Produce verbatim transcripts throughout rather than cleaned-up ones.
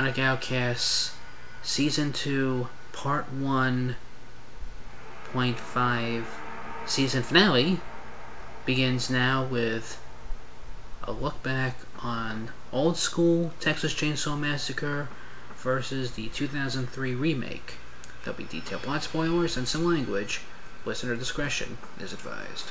Sonic Outcasts Season two, Part one point five season finale begins now with a look back on old school Texas Chainsaw Massacre versus the two thousand three remake. There'll be detailed plot spoilers and some language. Listener discretion is advised.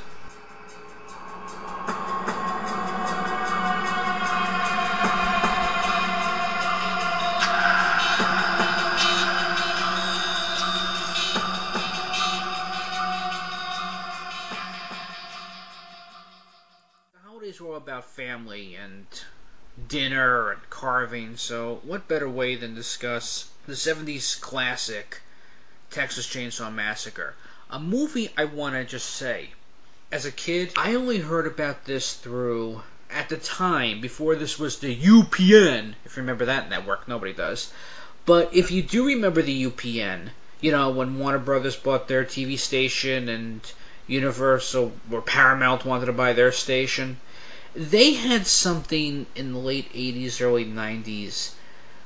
Holidays are all about family and dinner and carving, so what better way than discuss the seventies classic Texas Chainsaw Massacre? A movie I want to just say, as a kid, I only heard about this through, at the time, before this was the U P N, if you remember that network, nobody does. But if you do remember the U P N, you know, when Warner Brothers bought their T V station and Universal or Paramount wanted to buy their station, they had something in the late eighties, early nineties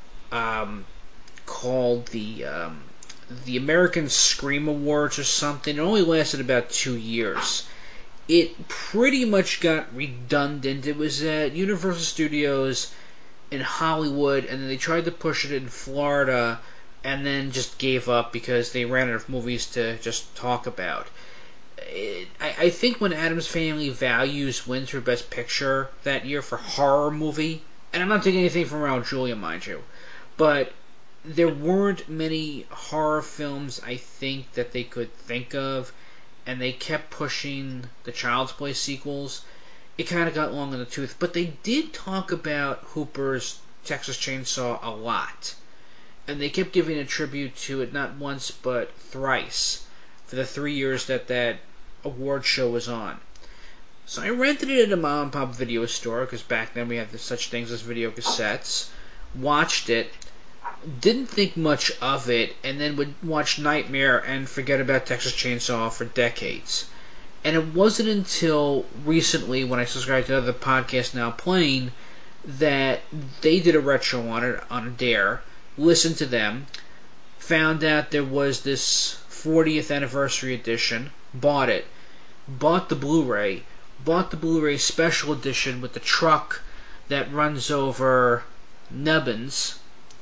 um, called the um, the American Scream Awards or something. It only lasted about two years. It pretty much got redundant. It was at Universal Studios in Hollywood, and then they tried to push it in Florida, and then just gave up because they ran out of movies to just talk about. It, I, I think when Addams Family Values wins for Best Picture that year for horror movie, and I'm not taking anything from Raul Julia, mind you, but there weren't many horror films, I think, that they could think of, and they kept pushing the Child's Play sequels. It kind of got long in the tooth, but they did talk about Hooper's Texas Chainsaw a lot, and they kept giving a tribute to it not once but thrice for the three years that that award show was on. So I rented it at a mom and pop video store, because back then we had such things as video cassettes, watched it, didn't think much of it, and then would watch Nightmare and forget about Texas Chainsaw for decades. And it wasn't until recently, when I subscribed to another podcast now playing, that they did a retro on it, on a dare, listened to them, found out there was this fortieth anniversary edition, bought it, bought the Blu-ray, bought the Blu-ray special edition with the truck that runs over Nubbins,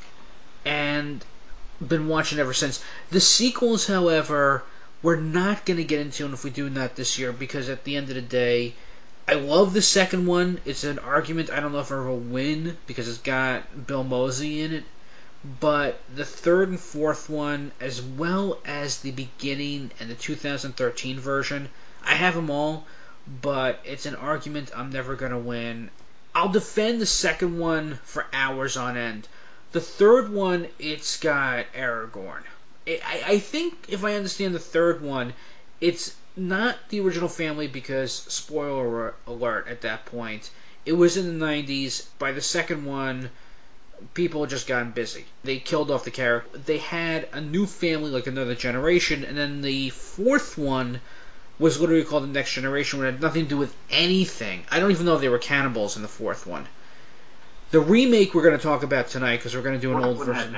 and been watching ever since. The sequels, however, we're not going to get into, and if we do, not this year, because at the end of the day, I love the second one. It's an argument I don't know if I will win, because it's got Bill Mosey in it. But the third and fourth one, as well as the beginning and the two thousand thirteen version, I have them all, but it's an argument I'm never going to win. I'll defend the second one for hours on end. The third one, it's got Aragorn. It, I, I think, if I understand the third one, it's not the original family because, spoiler alert at that point, it was in the nineties. By the second one, people had just gotten busy. They killed off the character. They had a new family, like Another Generation, and then the fourth one was literally called The Next Generation, which had nothing to do with anything. I don't even know if they were cannibals in the fourth one. The remake we're going to talk about tonight, because we're going to do an old version.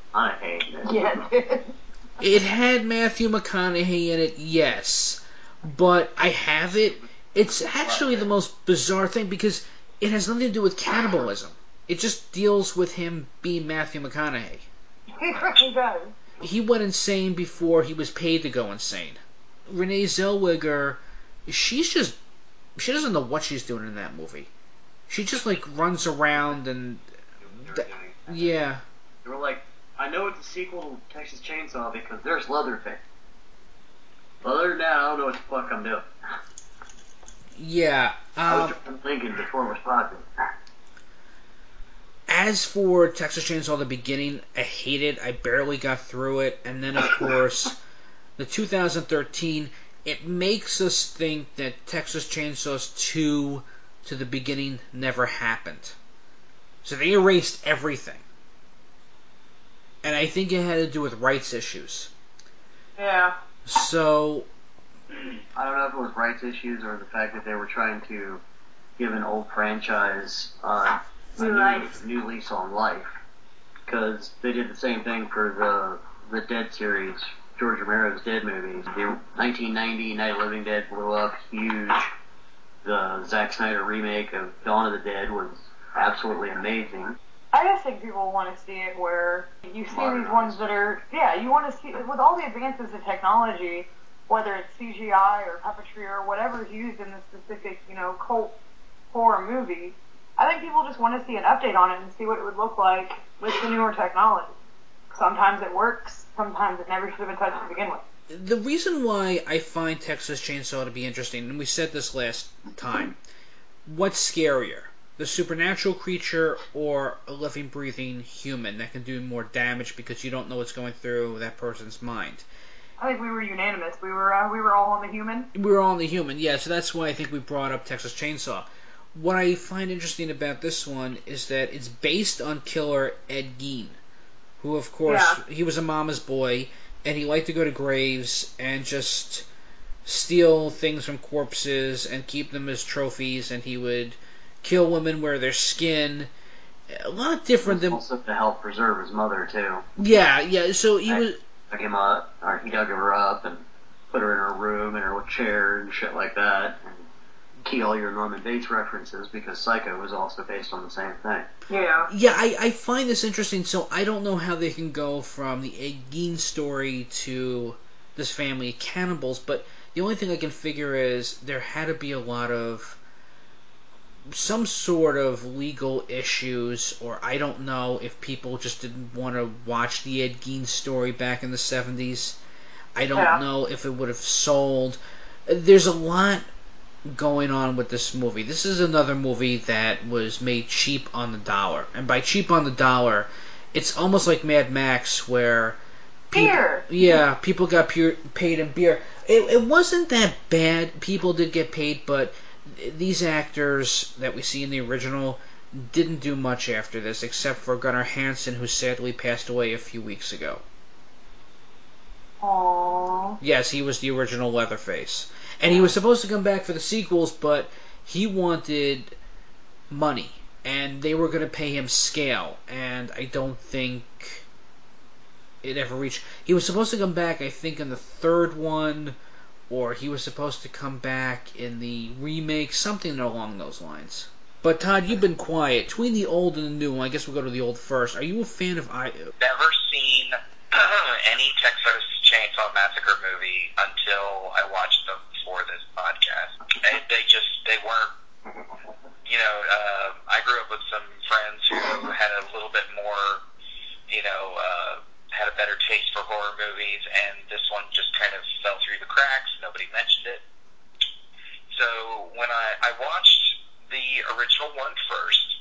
Yeah. It had Matthew McConaughey in it, yes. But I have it. It's actually the most bizarre thing, because it has nothing to do with cannibalism. It just deals with him being Matthew McConaughey. He does. He went insane before he was paid to go insane. Renee Zellweger, she's just... she doesn't know what she's doing in that movie. She just, like, runs around and... Th- yeah. They were like, I know it's a sequel to Texas Chainsaw because there's Leatherface. But other than that, I don't know what the fuck I'm doing. Yeah. Um, I was just thinking before it was popular. As for Texas Chainsaw the beginning, I hate it. I barely got through it. And then, of course, the two thousand thirteen, it makes us think that Texas Chainsaw two to the beginning never happened. So they erased everything. And I think it had to do with rights issues. Yeah. So... I don't know if it was rights issues or the fact that they were trying to give an old franchise uh, a New new, life. new lease on life. because they did the same thing for the the Dead series, George Romero's Dead movies. The nineteen ninety Night of the Living Dead blew up huge. The Zack Snyder remake of Dawn of the Dead was absolutely amazing. I just think people want to see it where you see Modern these ones that are, yeah, you want to see, with all the advances in technology, whether it's C G I or puppetry or whatever is used in the specific, you know, cult horror movie, I think people just want to see an update on it and see what it would look like with the newer technology. Sometimes it works, sometimes it never should have been touched to begin with. The reason why I find Texas Chainsaw to be interesting, and we said this last time, what's scarier? The supernatural creature or a living, breathing human that can do more damage because you don't know what's going through that person's mind? I think we were unanimous. We were uh, we were all on the human. We were all on the human, yeah, so that's why I think we brought up Texas Chainsaw. What I find interesting about this one is that it's based on killer Ed Gein, who, of course, Yeah. he was a mama's boy, and he liked to go to graves and just steal things from corpses and keep them as trophies, and he would kill women, wear their skin. A lot different than... Also to help preserve his mother, too. Yeah, yeah, so he I was... dug him up, or he dug her up and put her in her room, in her chair and shit like that. And key all your Norman Bates references, because Psycho was also based on the same thing. Yeah. Yeah, I, I find this interesting, so I don't know how they can go from the Ed Gein story to this family of cannibals, but the only thing I can figure is there had to be a lot of some sort of legal issues, or I don't know if people just didn't want to watch the Ed Gein story back in the seventies. I don't Yeah. know if it would have sold. There's a lot going on with this movie. This is another movie that was made cheap on the dollar. And by cheap on the dollar, it's almost like Mad Max, where people, Beer. yeah, people got pure, paid in beer. It, it wasn't that bad. People did get paid, but these actors that we see in the original didn't do much after this, except for Gunnar Hansen, who sadly passed away a few weeks ago. Aww. Yes, he was the original Leatherface. And he was supposed to come back for the sequels, but he wanted money. And they were going to pay him scale. And I don't think it ever reached... He was supposed to come back, I think, in the third one, or he was supposed to come back in the remake, something along those lines. But Todd, you've been quiet. Between the old and the new, I guess we'll go to the old first. Are you a fan of... I- Never seen any Texas Chainsaw Massacre movie until I watched them for this podcast. And they just, they weren't, you know, uh, I grew up with some friends who had a little bit more, you know, uh, had a better taste for horror movies, and this one just kind of fell through the cracks. Nobody mentioned it. So when I, I watched the original one first,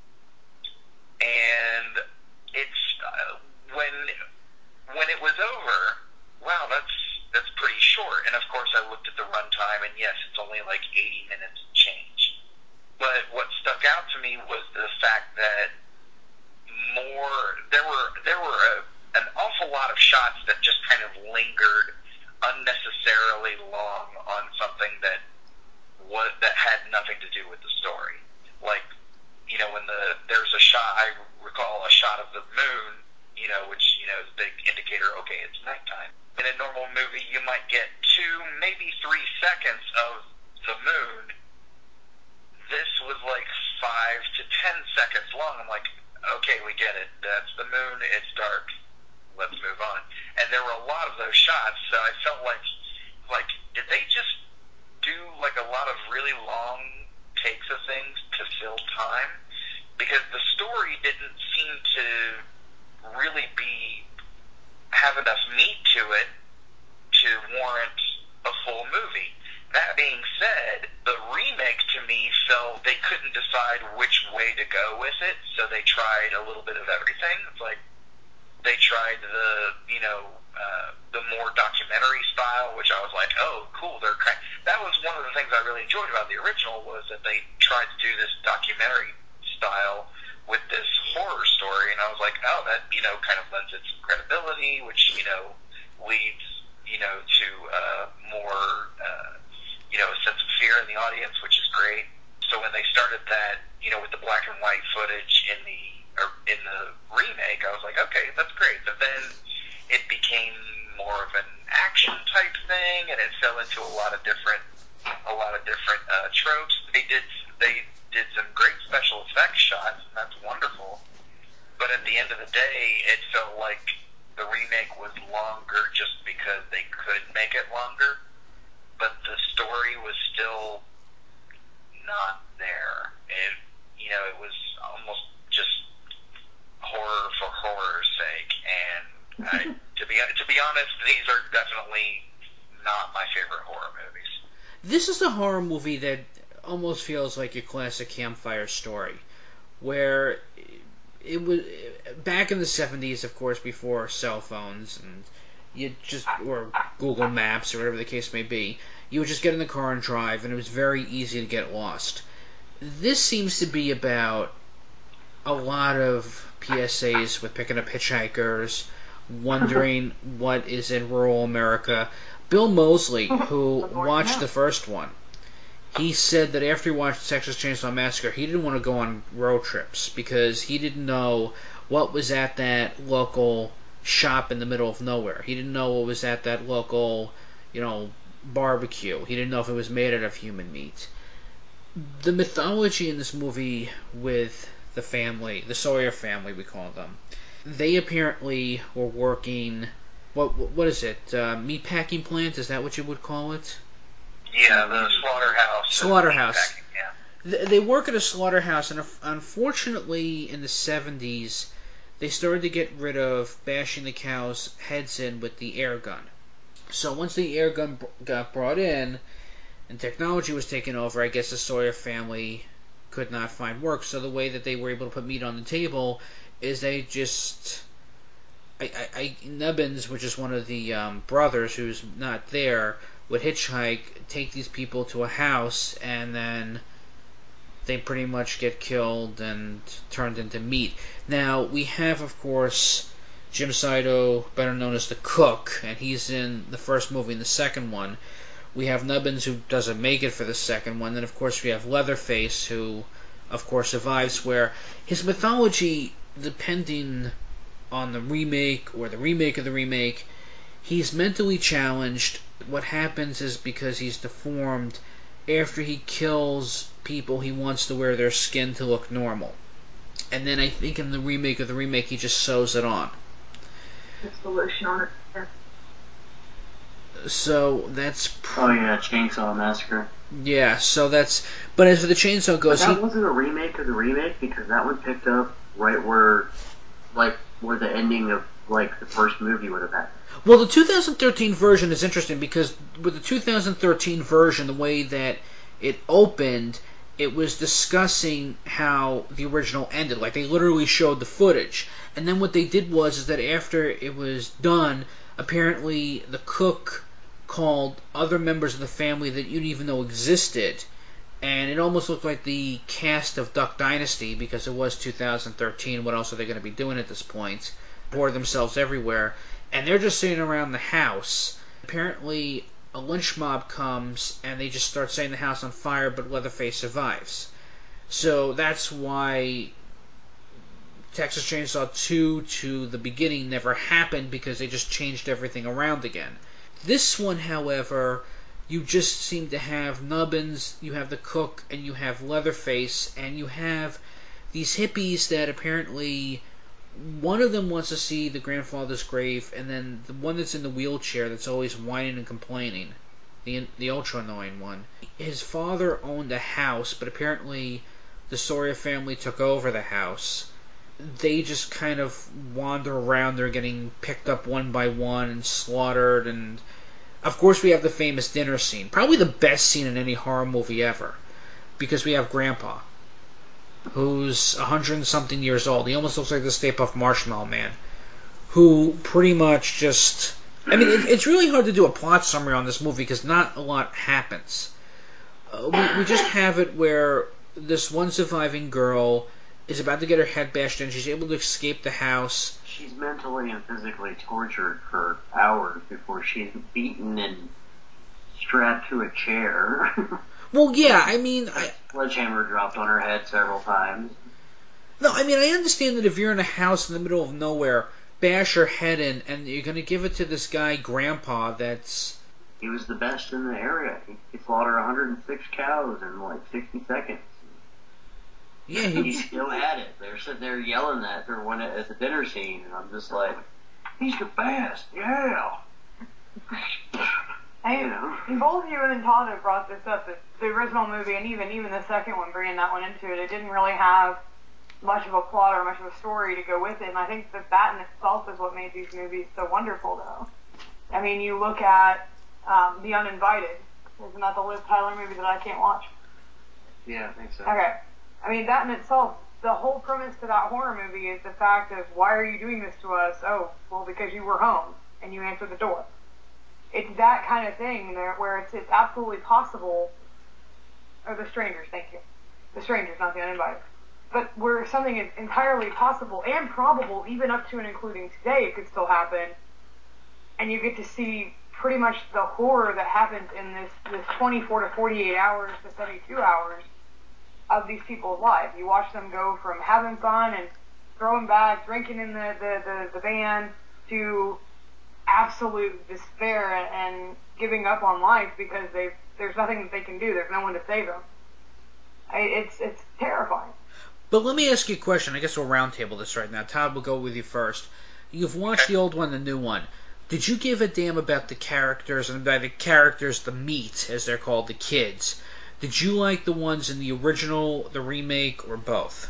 and it's, uh, when, when it was over, wow, that's that's pretty short. And of course, I looked at the runtime, and yes, it's only like eighty minutes and change. But what stuck out to me was the fact that more there were there were a, an awful lot of shots that just kind of lingered unnecessarily long on something that was that had nothing to do with the story. Like, you know, when the there's a shot, I recall a shot of the moon, you know, which, you know, is a big indicator, okay, it's nighttime. In a normal movie, you might get two, maybe three seconds of the moon. This was like five to ten seconds long. I'm like, okay, we get it. That's the moon. It's dark. Let's move on. And there were a lot of those shots, so I felt like, like, did they just do like a lot of really long takes of things to fill time? Because the story didn't seem to really be have enough meat to it to warrant a full movie. That being said, the remake to me felt they couldn't decide which way to go with it, so they tried a little bit of everything. It's like they tried the, you know, uh, the more documentary style, which I was like, oh, cool. They're kind. That was one of the things I really enjoyed about the original, was that they tried to do this documentary style with this horror story, and I was like, oh, that, you know, kind of lends it some credibility, which, you know, leads, you know, to uh, more, uh, you know, a sense of fear in the audience, which is great. So when they started that, you know, with the black and white footage in the in the remake, I was like, okay, that's great. But then it became more of an action type thing, and it fell into a lot of different, a lot of different uh, tropes. They did, they did some great special effects shots, and that's wonderful. But at the end of the day, it felt like the remake was longer just because they could make it longer, but the story was still not there. It, you know, it was almost just horror for horror's sake, and I, to be to be honest, these are definitely not my favorite horror movies. This is a horror movie that almost feels like your classic campfire story, where it was back in the seventies, of course, before cell phones and you just or Google Maps or whatever the case may be. You would just get in the car and drive, and it was very easy to get lost. This seems to be about a lot of P S As with picking up hitchhikers, wondering what is in rural America. Bill Moseley, who watched the first one, he said that after he watched Texas Chainsaw Massacre, he didn't want to go on road trips because he didn't know what was at that local shop in the middle of nowhere. He didn't know what was at that local, you know, barbecue. He didn't know if it was made out of human meat. The mythology in this movie with the family, the Sawyer family, we call them, they apparently were working. What what is it? Uh, meatpacking plant? Is that what you would call it? Yeah, the slaughterhouse. Slaughterhouse. Yeah. They work at a slaughterhouse, and unfortunately, in the seventies, they started to get rid of bashing the cows' heads in with the air gun. So once the air gun got brought in, and technology was taken over, I guess the Sawyer family could not find work. So the way that they were able to put meat on the table is they just... I, I, I Nubbins, which is one of the um, brothers who's not there, would hitchhike, take these people to a house, and then they pretty much get killed and turned into meat. Now, we have, of course, Jim Saito, better known as the Cook, and he's in the first movie and the second one. We have Nubbins, who doesn't make it for the second one. Then, of course, we have Leatherface, who, of course, survives, where his mythology, depending on the remake or the remake of the remake, he's mentally challenged. What happens is because he's deformed, after he kills people, he wants to wear their skin to look normal. And then I think in the remake of the remake, he just sews it on. It's the lotion on it. Yeah. So that's... Pr- oh yeah, Chainsaw Massacre. Yeah, so that's... But as for the Chainsaw goes... But that he, wasn't a remake of the remake, because that one picked up right where, like, where the ending of, like, the first movie would have happened. Well, the two thousand thirteen version is interesting because with the two thousand thirteen version, the way that it opened, it was discussing how the original ended. Like, they literally showed the footage. And then what they did was is that after it was done, apparently the Cook called other members of the family that you didn't even know existed. And it almost looked like the cast of Duck Dynasty, because it was two thousand thirteen. What else are they going to be doing at this point? Pour themselves everywhere. And they're just sitting around the house. Apparently, a lynch mob comes, and they just start setting the house on fire, but Leatherface survives. So that's why Texas Chainsaw two to the beginning never happened, because they just changed everything around again. This one, however, you just seem to have Nubbins, you have the Cook, and you have Leatherface, and you have these hippies that apparently... One of them wants to see the grandfather's grave, and then the one that's in the wheelchair that's always whining and complaining, the the ultra annoying one. His father owned a house, but apparently the Sawyer family took over the house. They just kind of wander around. They're getting picked up one by one and slaughtered, and of course we have the famous dinner scene, probably the best scene in any horror movie ever, because we have Grandpa, who's a hundred and something years old. He almost looks like the Stay Puft Marshmallow Man, who pretty much just... I mean, it, it's really hard to do a plot summary on this movie because not a lot happens. Uh, we, we just have it where this one surviving girl is about to get her head bashed in. She's able to escape the house. She's mentally and physically tortured for hours before she's beaten and strapped to a chair. Well, yeah, I mean... I, Sledgehammer dropped on her head several times. No, I mean, I understand that if you're in a house in the middle of nowhere, bash your head in, and you're going to give it to this guy, Grandpa, that's... He was the best in the area. He, he slaughtered one hundred six cows in like sixty seconds. Yeah, he... he still had it. They're sitting there yelling at her when it, at the dinner scene, and I'm just like, he's the best, yeah. Hey, You know? both you and Todd have brought this up, that the original movie, and even even the second one, bringing that one into it, it didn't really have much of a plot or much of a story to go with it, and I think that that in itself is what made these movies so wonderful, though. I mean, you look at um, The Uninvited. Isn't that the Liv Tyler movie that I can't watch? Yeah, I think so. Okay. I mean, that in itself, the whole premise to that horror movie is the fact of, why are you doing this to us? Oh, well, because you were home, and you answered the door. It's that kind of thing there, where it's, it's absolutely possible, or The Strangers, thank you. The Strangers, not The Uninvited. But where something is entirely possible and probable, even up to and including today, it could still happen, and you get to see pretty much the horror that happens in this, this twenty-four to forty-eight hours to seventy-two hours of these people's lives. You watch them go from having fun and throwing back, drinking in the, the, the, the van, to absolute despair and, and giving up on life because they there's nothing that they can do. There's no one to save them. I, it's it's terrifying. But let me ask you a question. I guess we'll roundtable this right now. Todd, we'll go with you first. You've watched the old one, the new one. Did you give a damn about the characters, and by the characters, the meat, as they're called, the kids? Did you like the ones in the original, the remake, or both?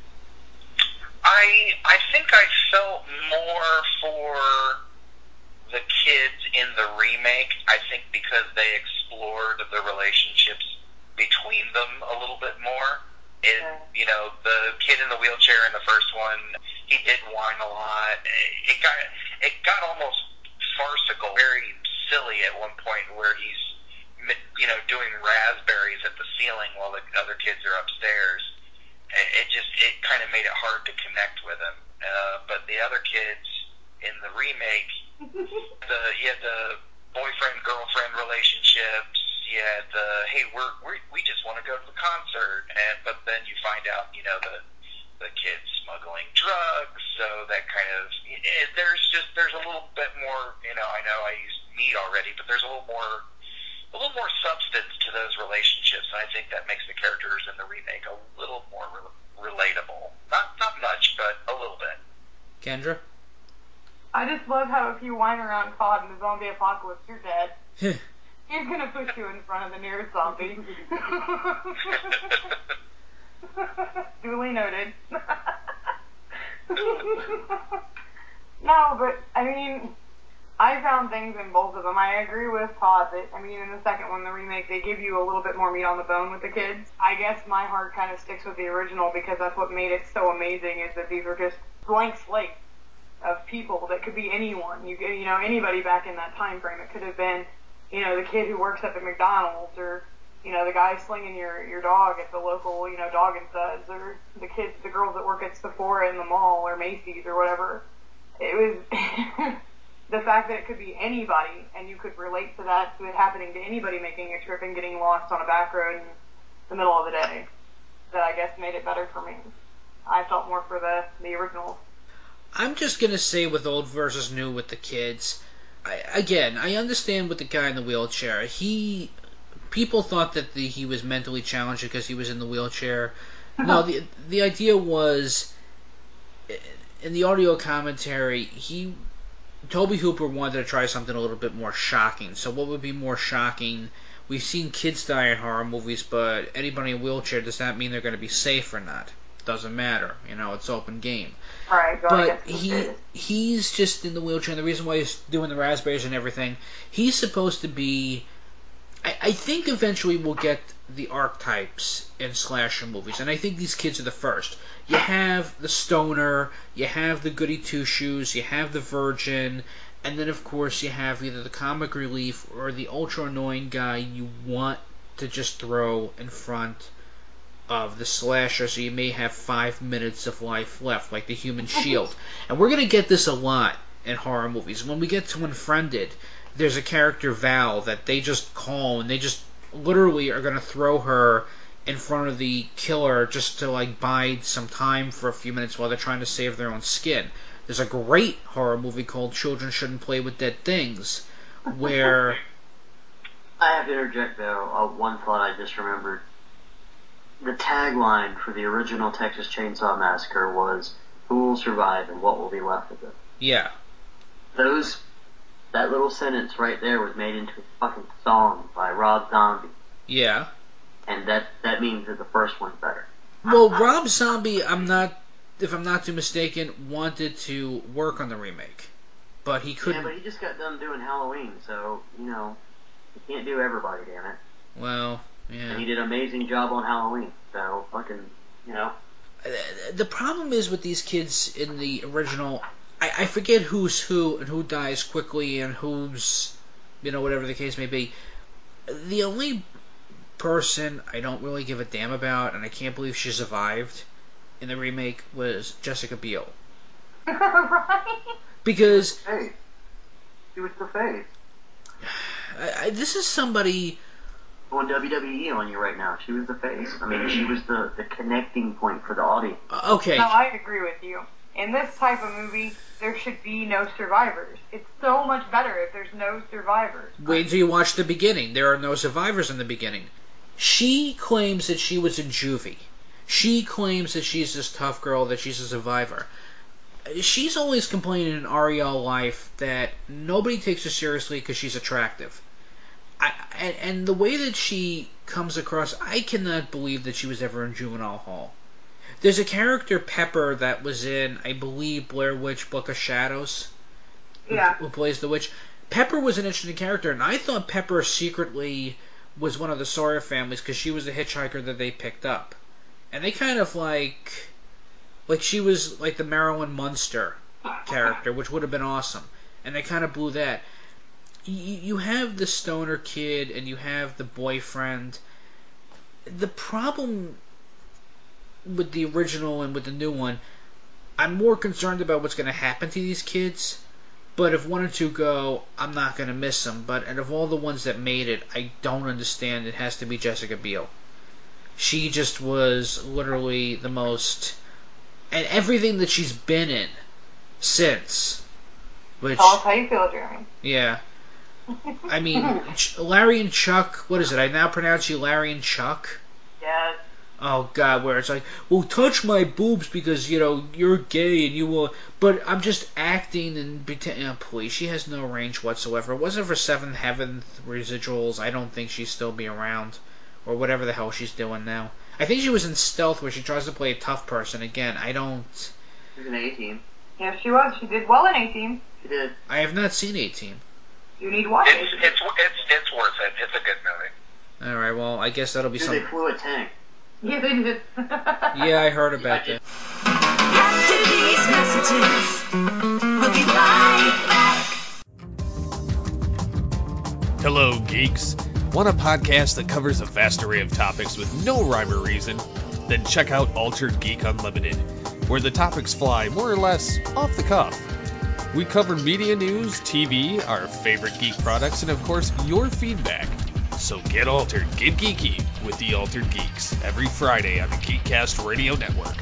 I I think I felt more for the kids in the remake. I think because they explored the relationships between them a little bit more. It, you know, the kid in the wheelchair in the first one, he did whine a lot. It got it got almost farcical, very silly at one point where he's, you know, doing raspberries at the ceiling while the other kids are upstairs. It just, it kind of made it hard to connect with him. Uh, but the other kids in the remake, the you had the boyfriend-girlfriend relationships, you had the, hey, we're, we're, we just want to go to the concert, and but then you find out, you know, the the kids smuggling drugs, so that kind of, it, there's just, there's a little bit more, you know, I know I used meat already, but there's a little more, a little more substance to those relationships, and I think that makes the characters in the remake a little more re- relatable. Not not much, but a little bit. Kendra? I just love how if you whine around Todd in the zombie apocalypse, you're dead. He's gonna put you in front of the nearest zombie. Duly noted. No, but, I mean, I found things in both of them. I agree with Todd that, I mean, in the second one, the remake, they give you a little bit more meat on the bone with the kids. I guess my heart kind of sticks with the original because that's what made it so amazing, is that these were just blank slates of people that could be anyone. You you know, anybody back in that time frame. It could have been, you know, the kid who works at the McDonald's, or, you know, the guy slinging your, your dog at the local, you know, dog and suds, or the kids, the girls that work at Sephora in the mall, or Macy's, or whatever. It was the fact that it could be anybody, and you could relate to that, to it happening to anybody making a trip and getting lost on a back road in the middle of the day, that I guess made it better for me. I felt more for the, the original. I'm just going to say with old versus new with the kids, I, again, I understand with the guy in the wheelchair. He, people thought that the, he was mentally challenged because he was in the wheelchair. No, the the idea was, in the audio commentary, he, Tobe Hooper wanted to try something a little bit more shocking. So what would be more shocking? We've seen kids die in horror movies, but anybody in a wheelchair, does that mean they're going to be safe or not? Doesn't matter. You know, it's open game. Right, but he he's just in the wheelchair, and the reason why he's doing the raspberries and everything, he's supposed to be... I, I think eventually we'll get the archetypes in slasher movies, and I think these kids are the first. You have the stoner, you have the goody two-shoes, you have the virgin, and then of course you have either the comic relief or the ultra-annoying guy you want to just throw in front of the slasher, so you may have five minutes of life left, like the Human Shield. And we're going to get this a lot in horror movies. When we get to Unfriended, there's a character, Val, that they just call, and they just literally are going to throw her in front of the killer just to like bide some time for a few minutes while they're trying to save their own skin. There's a great horror movie called Children Shouldn't Play with Dead Things, where... I have to interject, though, uh, one thought I just remembered. The tagline for the original Texas Chainsaw Massacre was, "Who will survive and what will be left of it?" Yeah. Those, that little sentence right there was made into a fucking song by Rob Zombie. Yeah. And that, that means that the first one's better. Well, Rob Zombie, I'm not... if I'm not too mistaken, wanted to work on the remake. But he couldn't... Yeah, but he just got done doing Halloween, so, you know, you can't do everybody, damn it. Well, yeah. And he did an amazing job on Halloween, so fucking, you know. The problem is with these kids in the original, I, I forget who's who and who dies quickly and who's, you know, whatever the case may be. The only person I don't really give a damn about, and I can't believe she survived in the remake, was Jessica Biel. Right? Because... Hey, she was the face. I, I, this is somebody... on W W E on you right now. She was the face. I mean, she was the, the connecting point for the audience. Uh, okay. No, I agree with you. In this type of movie, there should be no survivors. It's so much better if there's no survivors. Wait until you watch the beginning. There are no survivors in the beginning. She claims that she was in juvie. She claims that she's this tough girl, that she's a survivor. She's always complaining in R E L Life that nobody takes her seriously because she's attractive. I, and, and the way that she comes across, I cannot believe that she was ever in Juvenile Hall. There's a character, Pepper, that was in, I believe, Blair Witch Book of Shadows. Yeah. Who, who plays the witch. Pepper was an interesting character, and I thought Pepper secretly was one of the Sawyer families because she was the hitchhiker that they picked up. And they kind of like... Like, she was like the Marilyn Munster character, which would have been awesome. And they kind of blew that. You have the stoner kid and you have the boyfriend. The problem with the original and with the new one, I'm more concerned about what's going to happen to these kids. But if one or two go, I'm not going to miss them. But out of all the ones that made it, I don't understand. It has to be Jessica Biel. She just was literally the most... And everything that she's been in since. Which, Tell us how you feel, Jeremy. Yeah. I mean, Larry and Chuck, what is it? I now pronounce you Larry and Chuck? Yes. Oh, God, where it's like, well, touch my boobs because, you know, you're gay and you will... But I'm just acting and pretending... Oh, please, she has no range whatsoever. It wasn't for Seventh Heaven residuals. I don't think she'd still be around. Or whatever the hell she's doing now. I think she was in Stealth where she tries to play a tough person. Again, I don't... She was in A-Team. Yes, she was. She did well in A-Team. She did. I have not seen A-Team. You need watch It's, it's, it's, it's worth it. It's a good movie. Alright, well, I guess that'll be Dude, something... they flew a tank. Yeah, they did. Yeah, I heard about that. After these messages, we'll be right back. Hello, geeks. Want a podcast that covers a vast array of topics with no rhyme or reason? Then check out Altered Geek Unlimited, where the topics fly more or less off the cuff. We cover media news, T V, our favorite geek products, and of course, your feedback. So get altered, get geeky with the Altered Geeks every Friday on the Geekcast Radio Network.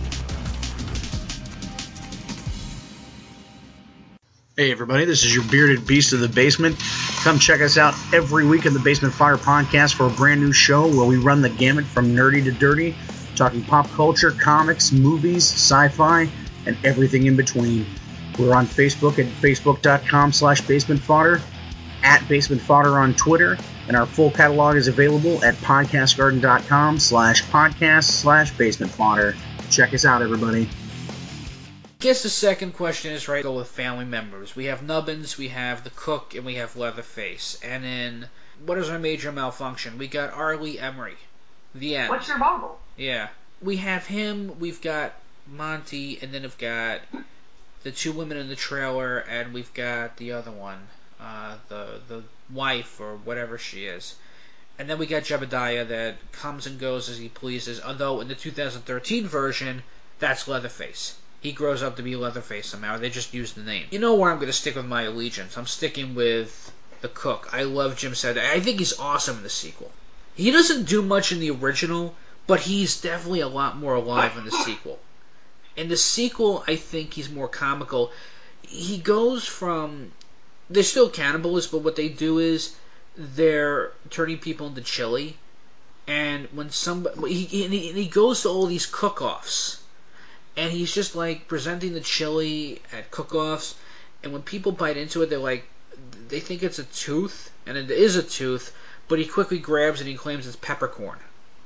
Hey everybody, this is your bearded beast of the basement. Come check us out every week in the Basement Fodder Podcast for a brand new show where we run the gamut from nerdy to dirty, talking pop culture, comics, movies, sci-fi, and everything in between. We're on Facebook at facebook.com slash basementfodder, at Basement Fodder on Twitter, and our full catalog is available at podcastgarden.com slash podcast slash basement fodder. Check us out, everybody. I guess the second question is right. Go with family members. We have Nubbins, we have the cook, and we have Leatherface. And then, what is our major malfunction? We got Arlie Emery. The end. What's your bungle? Yeah. We have him, we've got Monty, and then we've got the two women in the trailer, and we've got the other one, uh, the the wife, or whatever she is. And then we got Jebediah that comes and goes as he pleases, although in the two thousand thirteen version, that's Leatherface. He grows up to be Leatherface somehow. They just use the name. You know where I'm going to stick with my allegiance. I'm sticking with the cook. I love Jim Sadow. I think he's awesome in the sequel. He doesn't do much in the original, but he's definitely a lot more alive in the sequel. In the sequel, I think he's more comical. He goes from... They're still cannibalists, but what they do is they're turning people into chili. And when somebody... He, he, he goes to all these cook-offs. And he's just, like, presenting the chili at cook-offs. And when people bite into it, they're like... They think it's a tooth, and it is a tooth, but he quickly grabs it and he claims it's peppercorn.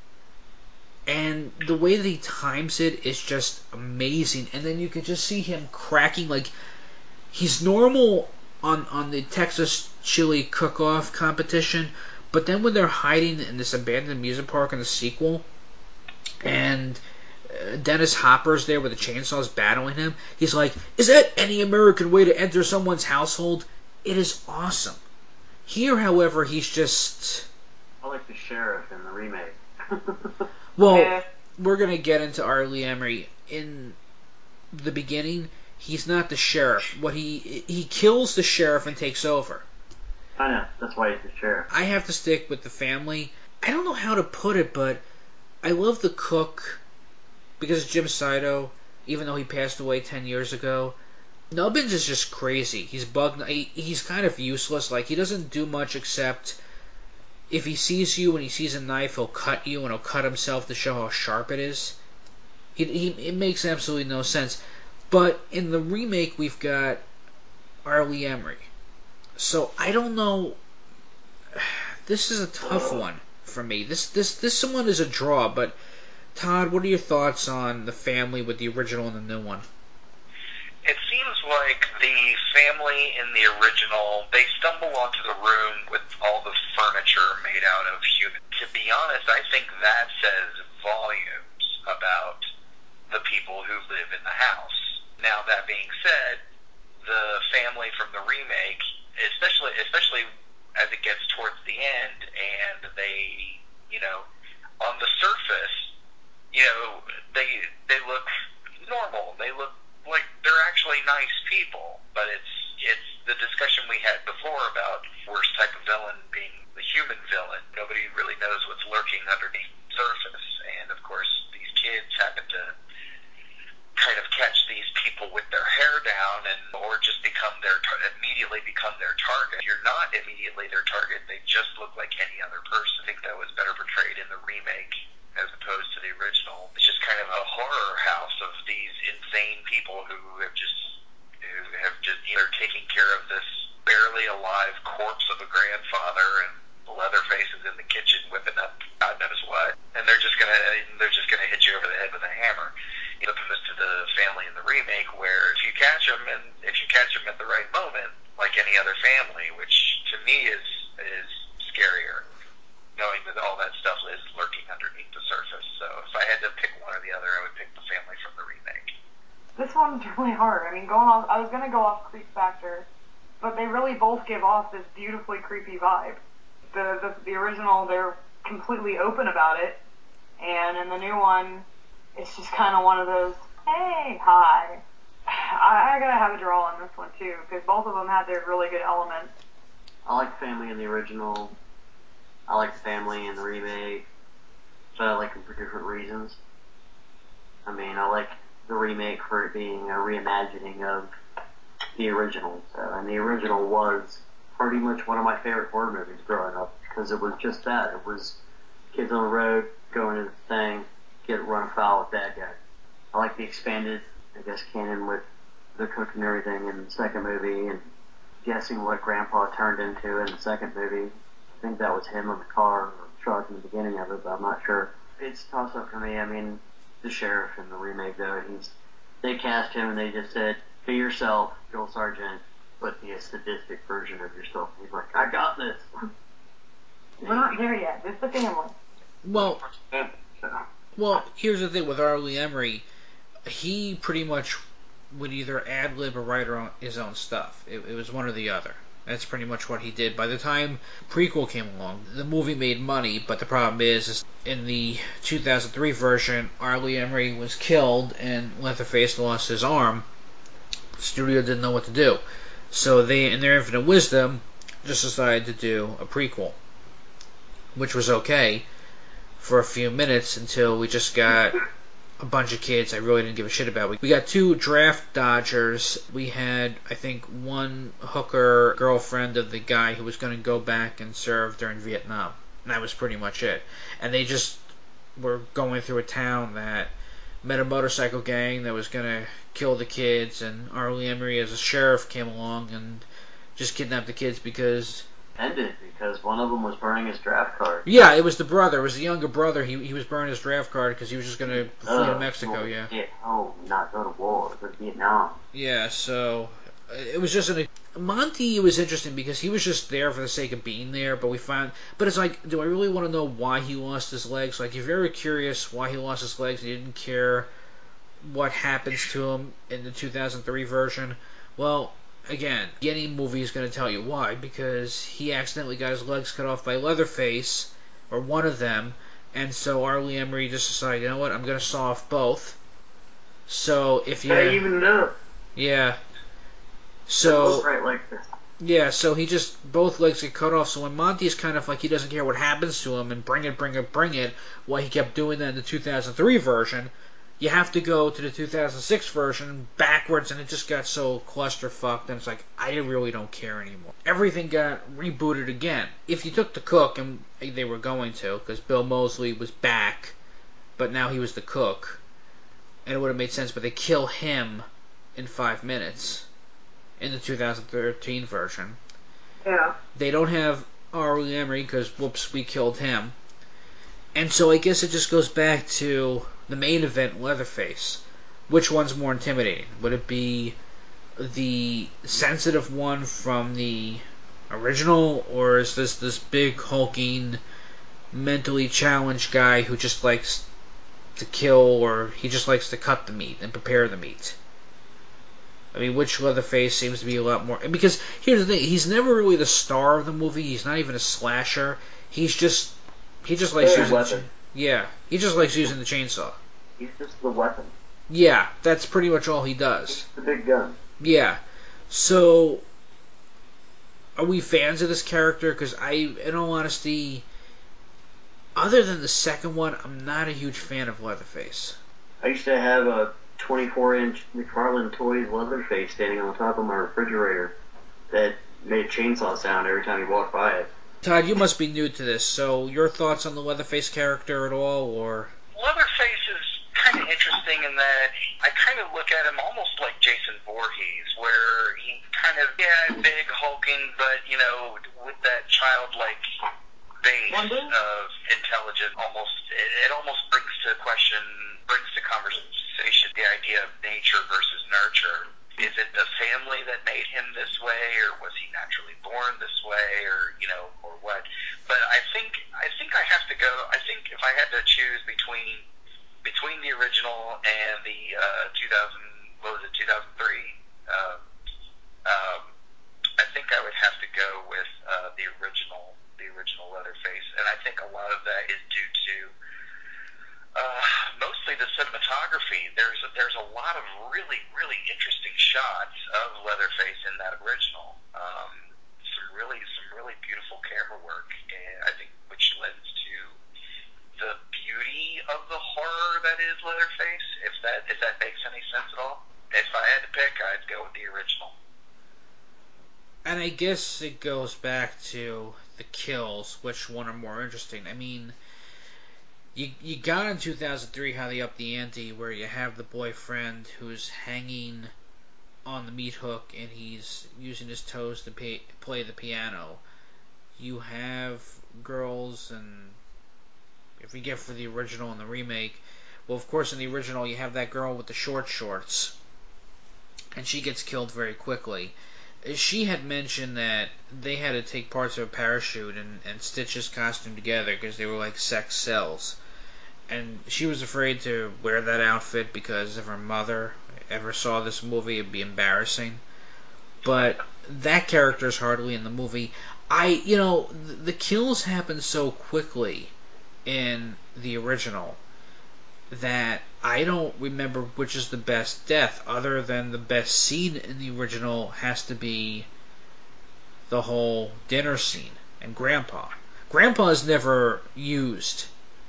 And the way that he times it is just amazing. And then you can just see him cracking, like... He's normal on, on the Texas Chili Cook-Off competition, but then when they're hiding in this abandoned amusement park in the sequel, and uh, Dennis Hopper's there with the chainsaws battling him, he's like, is that any American way to enter someone's household? It is awesome. Here, however, he's just... I like the sheriff in the remake. Well, Yeah. we're going to get into R. Lee Ermey. In the beginning, he's not the sheriff. What he he kills the sheriff and takes over. I know, that's why he's the sheriff. I have to stick with the family. I don't know how to put it, but I love the cook because Jim Saito, even though he passed away ten years ago, Nubbins is just crazy. He's bug. He, he's kind of useless. Like, he doesn't do much except if he sees you and he sees a knife, he'll cut you and he'll cut himself to show how sharp it is. He, he it makes absolutely no sense. But in the remake, we've got R. Lee Ermey. So I don't know. This is a tough one for me. This this this one is a draw. But Todd, what are your thoughts on the family with the original and the new one? It seems like the family in the original, they stumble onto the room with all the furniture made out of human. To be honest, I think that says volumes about the people who live in the house. Now, that being said, the family from the remake, especially especially as it gets towards the end, and they, you know, on the surface, you know, they they look normal. They look like they're actually nice people, but it's it's the discussion we had before about worst type of villain being the human villain. Nobody really knows what's lurking underneath the surface, and of course these kids happen to kind of catch these people with their hair down, and or just become their tar- immediately become their target. You're not immediately their target; they just look like any other person. I think that was better portrayed in the remake as opposed to the original. It's just kind of a horror house of these insane people who have just who have just either taking care of this barely alive corpse of a grandfather, and Leatherface is in the kitchen whipping up God knows what, and they're just gonna they're just gonna hit you over the head with a hammer. As opposed to the family in the remake, where if you catch them and if you catch them at the right moment, like any other family, which to me is is scarier, knowing that all that stuff is lurking underneath the surface. So if I had to pick one or the other, I would pick the family from the remake. This one's really hard. I mean, going off, I was gonna go off creep factor, but they really both give off this beautifully creepy vibe. The the, the original, they're completely open about it, and in the new one, it's just kind of one of those, hey, hi. I, I gotta have a draw on this one too, because both of them have their really good elements. I like family in the original. I like family in the remake. But I like them for different reasons. I mean, I like the remake for it being a reimagining of the original. So, and the original was pretty much one of my favorite horror movies growing up, because it was just that. It was kids on the road going to the thing, get run afoul with bad guys. I like the expanded, I guess, canon with the cook and everything in the second movie, and guessing what Grandpa turned into in the second movie. I think that was him in the car or truck in the beginning of it, but I'm not sure. It's a toss up for me. I mean, the sheriff in the remake, though, he's they cast him and they just said, be yourself, Joel Sargent, but be a sadistic version of yourself. He's like, I got this. We're not there yet. It's the family. Well, So, well, here's the thing with R. Lee Ermey. He pretty much would either ad-lib or write her own, his own stuff. It, it was one or the other. That's pretty much what he did. By the time prequel came along, the movie made money, but the problem is, is in the two thousand three version, R. Lee Ermey was killed and Leatherface lost his arm. The studio didn't know what to do. So they, in their infinite wisdom, just decided to do a prequel. which was okay for a few minutes until we just got a bunch of kids I really didn't give a shit about. We got two draft dodgers. We had, I think, one hooker girlfriend of the guy who was going to go back and serve during Vietnam. And that was pretty much it. And they just were going through a town that met a motorcycle gang that was going to kill the kids, and R. Lee Ermey as a sheriff came along and just kidnapped the kids because... Ended because one of them was burning his draft card. Yeah, it was the brother. It was the younger brother. He he was burning his draft card because he was just going to flee uh, to Mexico, yeah. Get home, not go to war, go to Vietnam. Yeah, so it was just an... Monty was interesting because he was just there for the sake of being there, but we found... But it's like, do I really want to know why he lost his legs? Like, you're very curious why he lost his legs and you didn't care what happens to him in the two thousand three version. Well, again, any movie is going to tell you why, because he accidentally got his legs cut off by Leatherface, or one of them, and so R. Lee Ermey just decided, you know what, I'm going to saw off both. So, if you... They even know. Yeah. So... Right like this. Yeah, so he just, both legs get cut off, so when Monty's kind of like he doesn't care what happens to him, and bring it, bring it, bring it, why he kept doing that in the two thousand three version, you have to go to the two thousand six version backwards, and it just got so clusterfucked, and it's like, I really don't care anymore. Everything got rebooted again. If you took the cook, and they were going to, because Bill Moseley was back, but now he was the cook, and it would have made sense, but they kill him in five minutes in the two thousand thirteen version. Yeah. They don't have R. Lee Ermey, because, whoops, we killed him. And so I guess it just goes back to the main event, Leatherface. Which one's more intimidating? Would it be the sensitive one from the original, or is this this big, hulking, mentally challenged guy who just likes to kill, or he just likes to cut the meat and prepare the meat? I mean, which Leatherface seems to be a lot more... Because, here's the thing, he's never really the star of the movie, he's not even a slasher, he's just... He just likes Very using... weapon. Yeah, he just likes using the chainsaw. He's just the weapon. Yeah, that's pretty much all he does. He's the big gun. Yeah. So, are we fans of this character? Because I, in all honesty, other than the second one, I'm not a huge fan of Leatherface. I used to have a twenty-four inch McFarlane Toys Leatherface standing on top of my refrigerator that made a chainsaw sound every time you walked by it. Todd, you must be new to this, so your thoughts on the Leatherface character at all, or... Leatherface is kind of interesting in that I kind of look at him almost like Jason Voorhees, where he kind of, yeah, big, hulking, but, you know, with that childlike base of intelligence, almost, it, it almost brings to question, brings to conversation the idea of nature versus nurture. Is it the family that made him this way, or was he naturally born this way, or, you know, or what? But I think I think I have to go. I think if I had to choose between between the original and the uh, two thousand, what was it, two thousand three, uh, um, I think I would have to go with uh, the original, the original Leatherface, and I think a lot of that is due to Uh, mostly the cinematography. There's a, there's a lot of really, really interesting shots of Leatherface in that original. Um, some really, some really beautiful camera work, and I think which lends to the beauty of the horror that is Leatherface. If that if that makes any sense at all. If I had to pick, I'd go with the original. And I guess it goes back to the kills, which one are more interesting. I mean, You you got in two thousand three how they upped the ante, where you have the boyfriend who's hanging on the meat hook and he's using his toes to pay, play the piano. You have girls, and if we get for the original and the remake, well, of course, in the original you have that girl with the short shorts, and she gets killed very quickly. She had mentioned that they had to take parts of a parachute and, and stitch his costume together because they were like sex cells. And she was afraid to wear that outfit because if her mother ever saw this movie, it'd be embarrassing. But that character is hardly in the movie. I, you know, the, the kills happen so quickly in the original that I don't remember which is the best death, other than the best scene in the original has to be the whole dinner scene and Grandpa. Grandpa's never used,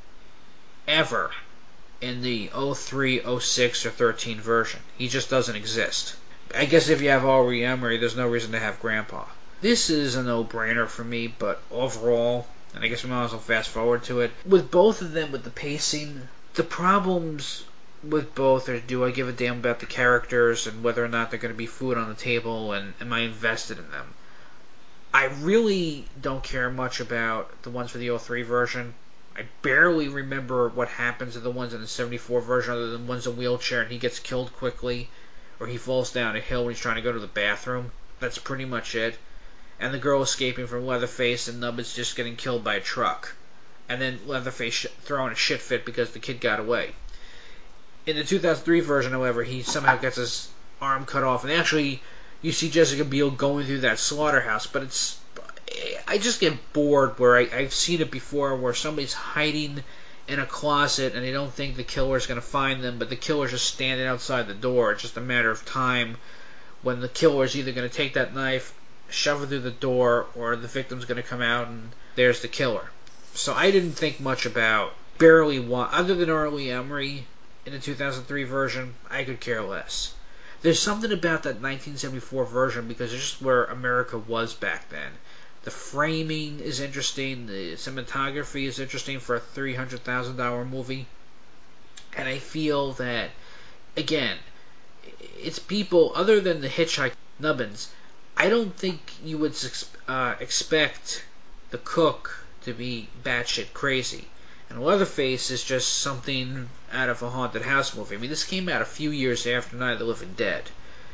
ever, in the oh three, oh six, or thirteen version. He just doesn't exist. I guess if you have Ari Emery, there's no reason to have Grandpa. This is a no-brainer for me, but overall, and I guess we might as well fast forward to it, with both of them, with the pacing, the problems with both are, do I give a damn about the characters and whether or not they're going to be food on the table, and am I invested in them? I really don't care much about the ones for the oh three version. I barely remember what happens to the ones in the seventy-four version, other than one's in a wheelchair and he gets killed quickly, or he falls down a hill when he's trying to go to the bathroom. That's pretty much it. And the girl escaping from Leatherface, and Nubbins just getting killed by a truck. And then Leatherface sh- throwing a shit fit because the kid got away. In the two thousand three version, however, he somehow gets his arm cut off. And actually, you see Jessica Biel going through that slaughterhouse, but it's... I just get bored where I, I've seen it before, where somebody's hiding in a closet and they don't think the killer's going to find them, but the killer's just standing outside the door. It's just a matter of time when the killer's either going to take that knife, shove it through the door, or the victim's going to come out and there's the killer. So I didn't think much about barely one, other than Arlie Emery in the two thousand three version, I could care less. There's something about that nineteen seventy-four version because it's just where America was back then. The framing is interesting, the cinematography is interesting for a three hundred thousand dollars movie, and I feel that, again, it's people, other than the hitchhiker Nubbins, I don't think you would uh, expect the cook to be batshit crazy. And Leatherface is just something out of a haunted house movie. I mean, this came out a few years after Night of the Living Dead.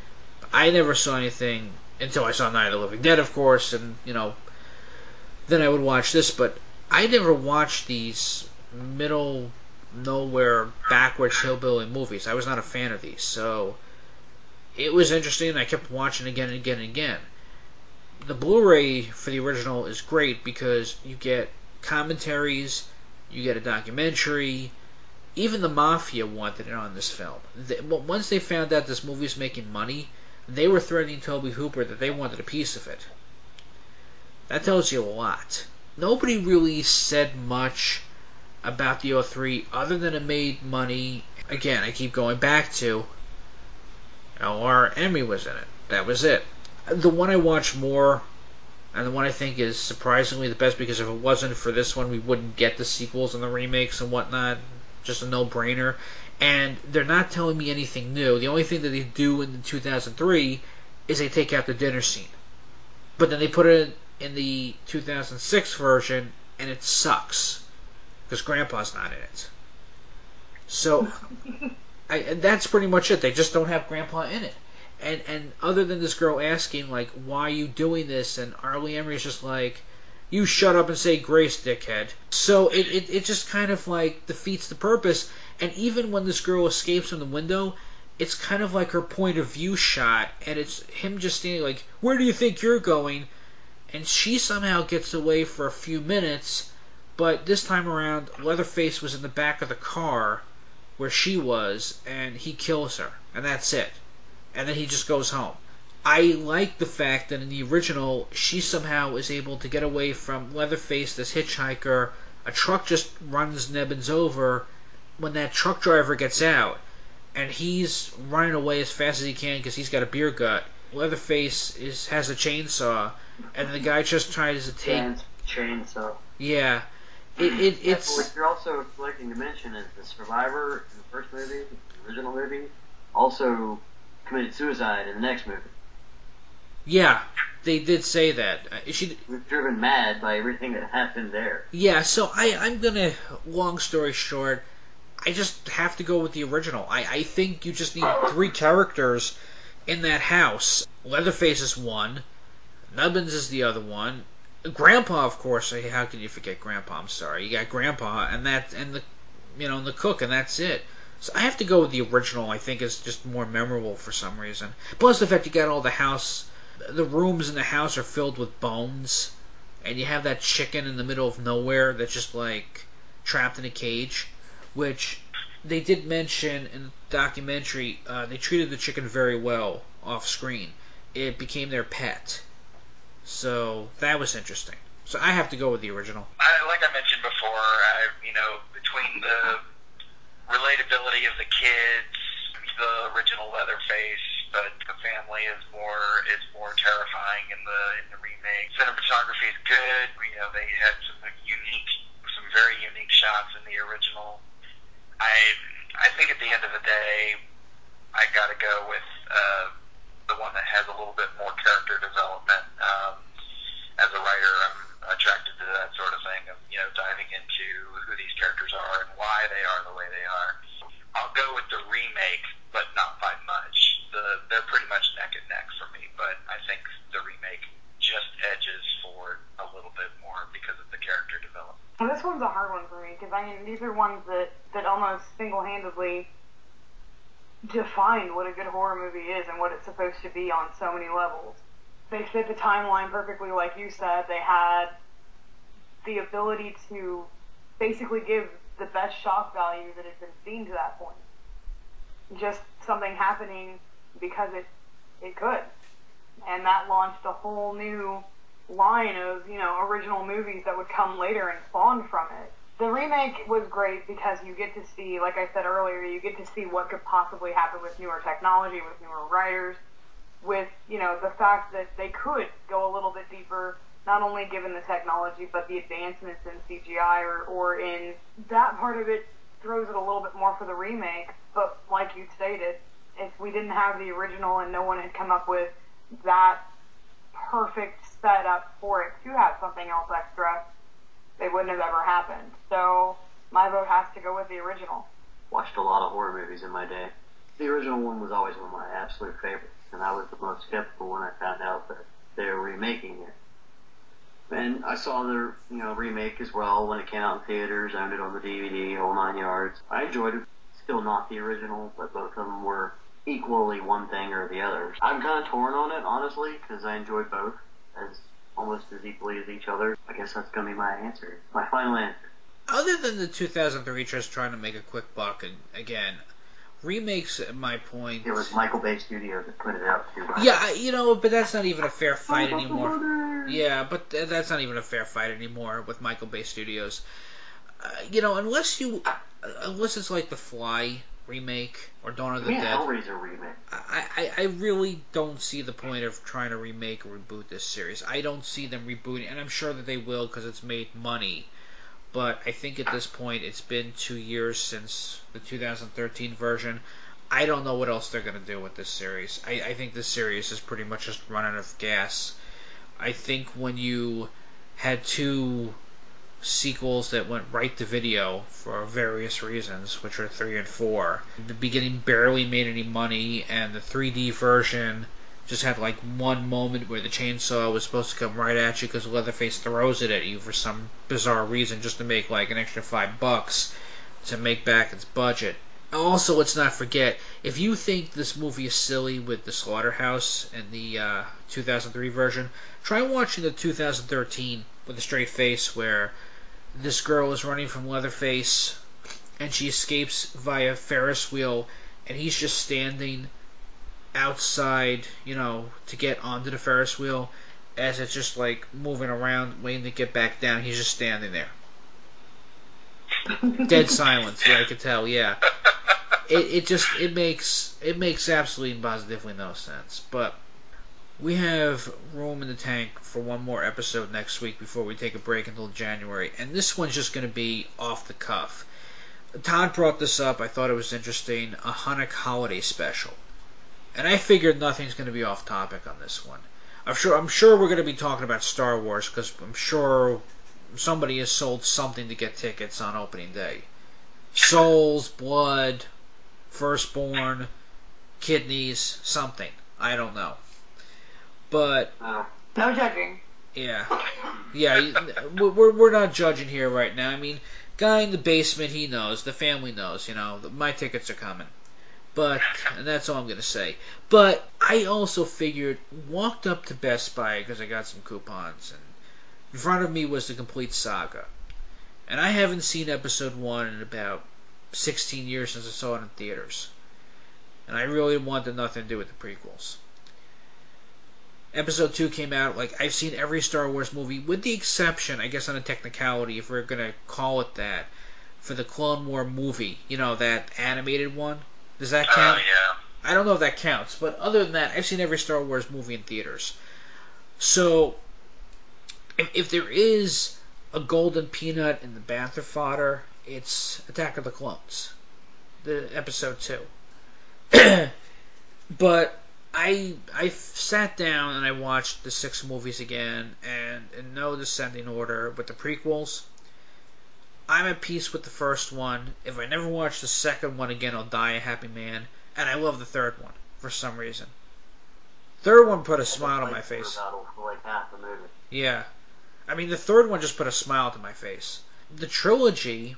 I never saw anything until I saw Night of the Living Dead, of course, and, you know, then I would watch this, but I never watched these middle, nowhere, backwards hillbilly movies. I was not a fan of these, so it was interesting, and I kept watching again and again and again. The Blu-ray for the original is great because you get commentaries, you get a documentary. Even the Mafia wanted it on this film. They, once they found out this movie's making money, they were threatening Tobe Hooper that they wanted a piece of it. That tells you a lot. Nobody really said much about the oh three other than it made money. Again, I keep going back to L R Emery was in it. That was it. The one I watched more, and the one I think is surprisingly the best, because if it wasn't for this one, we wouldn't get the sequels and the remakes and whatnot. Just a no-brainer. And they're not telling me anything new. The only thing that they do in the two thousand three is they take out the dinner scene. But then they put it in the two thousand six version, and it sucks. Because Grandpa's not in it. So, I, that's pretty much it. They just don't have Grandpa in it. And and other than this girl asking, like, why are you doing this? And Arlie Emery is just like, you shut up and say grace, dickhead. So it, it, it just kind of, like, defeats the purpose. And even when this girl escapes from the window, it's kind of like her point of view shot. And it's him just standing like, where do you think you're going? And she somehow gets away for a few minutes. But this time around, Leatherface was in the back of the car where she was, and he kills her. And that's it. And then he just goes home. I like the fact that in the original, she somehow is able to get away from Leatherface, this hitchhiker. A truck just runs Nubbins over. When that truck driver gets out, and he's running away as fast as he can because he's got a beer gut, Leatherface is has a chainsaw, and the guy just tries to take... Chainsaw. Yeah. It, it, it's... What you're also neglecting to mention is the survivor in the first movie, the original movie, also committed suicide in the next movie. Yeah, they did say that. Uh, she was driven mad by everything that happened there. Yeah, so I, I'm gonna, long story short, I just have to go with the original. I, I think you just need three characters in that house. Leatherface is one, Nubbins is the other one, Grandpa, of course. How can you forget Grandpa? I'm sorry. You got Grandpa, and that, and the, you know, and the cook, and that's it. So I have to go with the original. I think it's just more memorable for some reason. Plus the fact you got all the house, the rooms in the house are filled with bones, and you have that chicken in the middle of nowhere that's just like trapped in a cage, which they did mention in the documentary. Uh, they treated the chicken very well off screen. It became their pet. So that was interesting. So I have to go with the original. I, like I mentioned before, I, you know, between the relatability of the kids, the original Leatherface, but the family is more is more terrifying in the in the remake. Cinematography is good. You know, they had some unique, some very unique shots in the original. I I think at the end of the day, I got to go with uh, the one that has a little bit more character development. Um, as a writer, I'm attracted to that sort of thing of, you know, diving into who these characters are and why they are the way they are. I'll go with the remake, but not by much. The, they're pretty much neck and neck for me, but I think the remake just edges forward a little bit more because of the character development. Well, this one's a hard one for me, because I mean, these are ones that, that almost single-handedly define what a good horror movie is and what it's supposed to be on so many levels. They fit the timeline perfectly, like you said. They had the ability to basically give the best shock value that had been seen to that point. Just something happening because it it could. And that launched a whole new line of, you know, original movies that would come later and spawn from it. The remake was great because you get to see, like I said earlier, you get to see what could possibly happen with newer technology, with newer writers, with, you know, the fact that they could go a little bit deeper, not only given the technology, but the advancements in C G I or, or in that part of it throws it a little bit more for the remake. But like you stated, if we didn't have the original and no one had come up with that perfect setup for it to have something else extra, they wouldn't have ever happened. So my vote has to go with the original. Watched a lot of horror movies in my day. The original one was always one of my absolute favorites, and I was the most skeptical when I found out that they were remaking it. And I saw the, you know, remake as well when it came out in theaters, owned it on the D V D, whole nine yards. I enjoyed it. Still not the original, but both of them were equally one thing or the other. I'm kind of torn on it, honestly, because I enjoyed both as almost as equally as each other. I guess that's going to be my answer. My final answer. Other than the two thousand three just trying to make a quick buck, and again, remakes, at my point... It was Michael Bay Studios that put it out, too. Right? Yeah, you know, but that's not even a fair fight anymore. Yeah, but th- that's not even a fair fight anymore with Michael Bay Studios. Uh, you know, unless you... Uh, unless it's like The Fly remake or Dawn of the yeah, Dead. Hellraiser remake. I, I, I really don't see the point of trying to remake or reboot this series. I don't see them rebooting, and I'm sure that they will because it's made money. But I think at this point it's been two years since the two thousand thirteen version. I don't know what else they're going to do with this series. I, I think this series is pretty much just run out of gas. I think when you had two sequels that went right to video for various reasons, which are three and four, the beginning barely made any money, and the three D version just had like one moment where the chainsaw was supposed to come right at you because Leatherface throws it at you for some bizarre reason just to make like an extra five bucks to make back its budget. Also, let's not forget, if you think this movie is silly with the slaughterhouse and the uh, two thousand three version, try watching the two thousand thirteen with a straight face where this girl is running from Leatherface and she escapes via Ferris wheel and he's just standing outside, you know, to get onto the Ferris wheel as it's just like moving around waiting to get back down. He's just standing there. Dead silence, yeah, I could tell, yeah. It it just it makes it makes absolutely and positively no sense. But we have room in the tank for one more episode next week before we take a break until January, and this one's just going to be off the cuff. Todd brought this up. I thought it was interesting. A Hanukkah holiday special. And I figured nothing's going to be off topic on this one. I'm sure I'm sure we're going to be talking about Star Wars because I'm sure somebody has sold something to get tickets on opening day. Souls, blood, firstborn, kidneys, something. I don't know. But Oh. No judging. yeah, yeah, we're we're not judging here right now. I mean, guy in the basement, he knows. The family knows. You know, my tickets are coming. But, and that's all I'm going to say. But I also figured, walked up to Best Buy because I got some coupons, and in front of me was the complete saga. And I haven't seen episode one in about sixteen years since I saw it in theaters. And I really wanted nothing to do with the prequels. Episode two came out, like, I've seen every Star Wars movie, with the exception, I guess on a technicality, if we're going to call it that, for the Clone War movie. You know, that animated one? Does that count? Oh, yeah. I don't know if that counts, but other than that, I've seen every Star Wars movie in theaters. So, if, if there is a golden peanut in the Bantha fodder, it's Attack of the Clones, the episode two. But I I sat down and I watched the six movies again, and in no descending order with the prequels. I'm at peace with the first one. If I never watch the second one again, I'll die a happy man. And I love the third one for some reason. Third one put a smile on my face. For like half the movie. Yeah. I mean, the third one just put a smile to my face. The trilogy,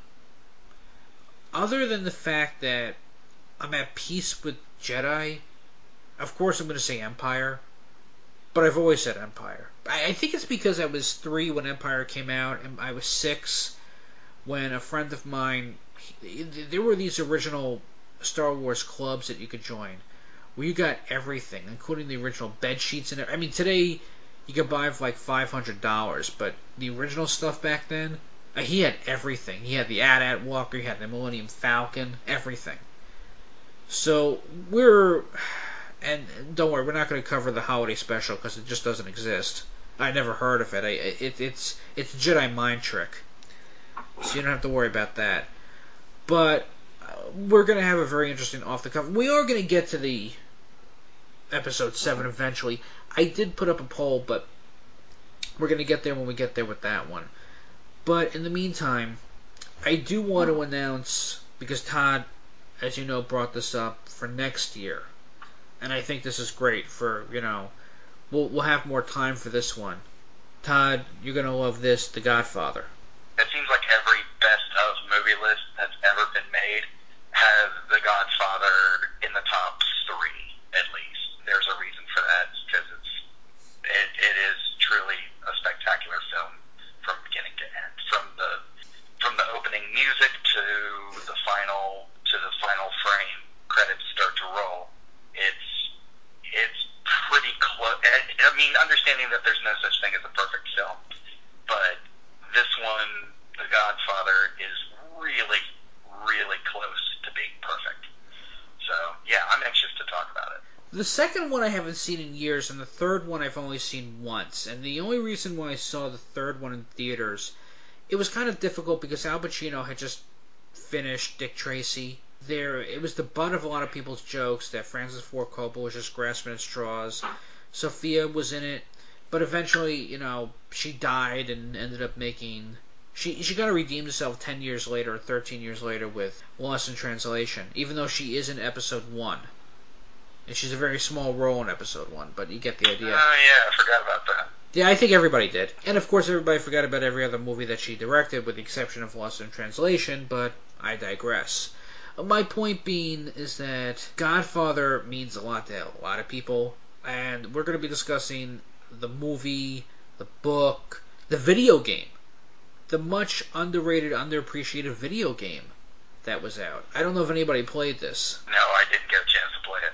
other than the fact that I'm at peace with Jedi, of course I'm going to say Empire, but I've always said Empire. I, I think it's because I was three when Empire came out, and I was six when a friend of mine, he, there were these original Star Wars clubs that you could join, where you got everything, including the original bed sheets and everything. I mean, today you could buy for like five hundred dollars, but the original stuff back then, uh, he had everything. He had the A T A T Walker, he had the Millennium Falcon, everything. So we're, and don't worry, we're not going to cover the holiday special because it just doesn't exist. I never heard of it. I, it it's it's a Jedi mind trick, so you don't have to worry about that. But uh, we're going to have a very interesting off the cuff. We are going to get to the episode seven eventually. I did put up a poll, but we're going to get there when we get there with that one. But in the meantime, I do want to announce, because Todd, as you know, brought this up for next year, and I think this is great for, you know, we'll we'll have more time for this one. Todd, you're going to love this, The Godfather. It seems like every best of movie list that's ever been made has The Godfather in the top three, at least. There's a reason for that, because it's it, it is truly a spectacular film from beginning to end. From the from the opening music to the final to the final frame, credits start to roll. It's it's pretty close. I mean, understanding that there's no such thing as a perfect film, but this one, The Godfather, is really, really close to being perfect. So, yeah, I'm anxious to talk about it. The second one I haven't seen in years, and the third one I've only seen once. And the only reason why I saw the third one in theaters, it was kind of difficult because Al Pacino had just finished Dick Tracy. There, it was the butt of a lot of people's jokes that Francis Ford Coppola was just grasping at straws. Sophia was in it, but eventually, you know, she died and ended up making... She she got to redeem herself ten years later, or thirteen years later, with Lost in Translation, even though she is in episode one. And she's a very small role in episode one, but you get the idea. Oh, uh, yeah, I forgot about that. Yeah, I think everybody did. And of course everybody forgot about every other movie that she directed, with the exception of Lost in Translation, but I digress. My point being is that Godfather means a lot to a lot of people, and we're going to be discussing the movie, the book, the video game. The much underrated, underappreciated video game that was out. I don't know if anybody played this. No, I didn't get a chance to play it.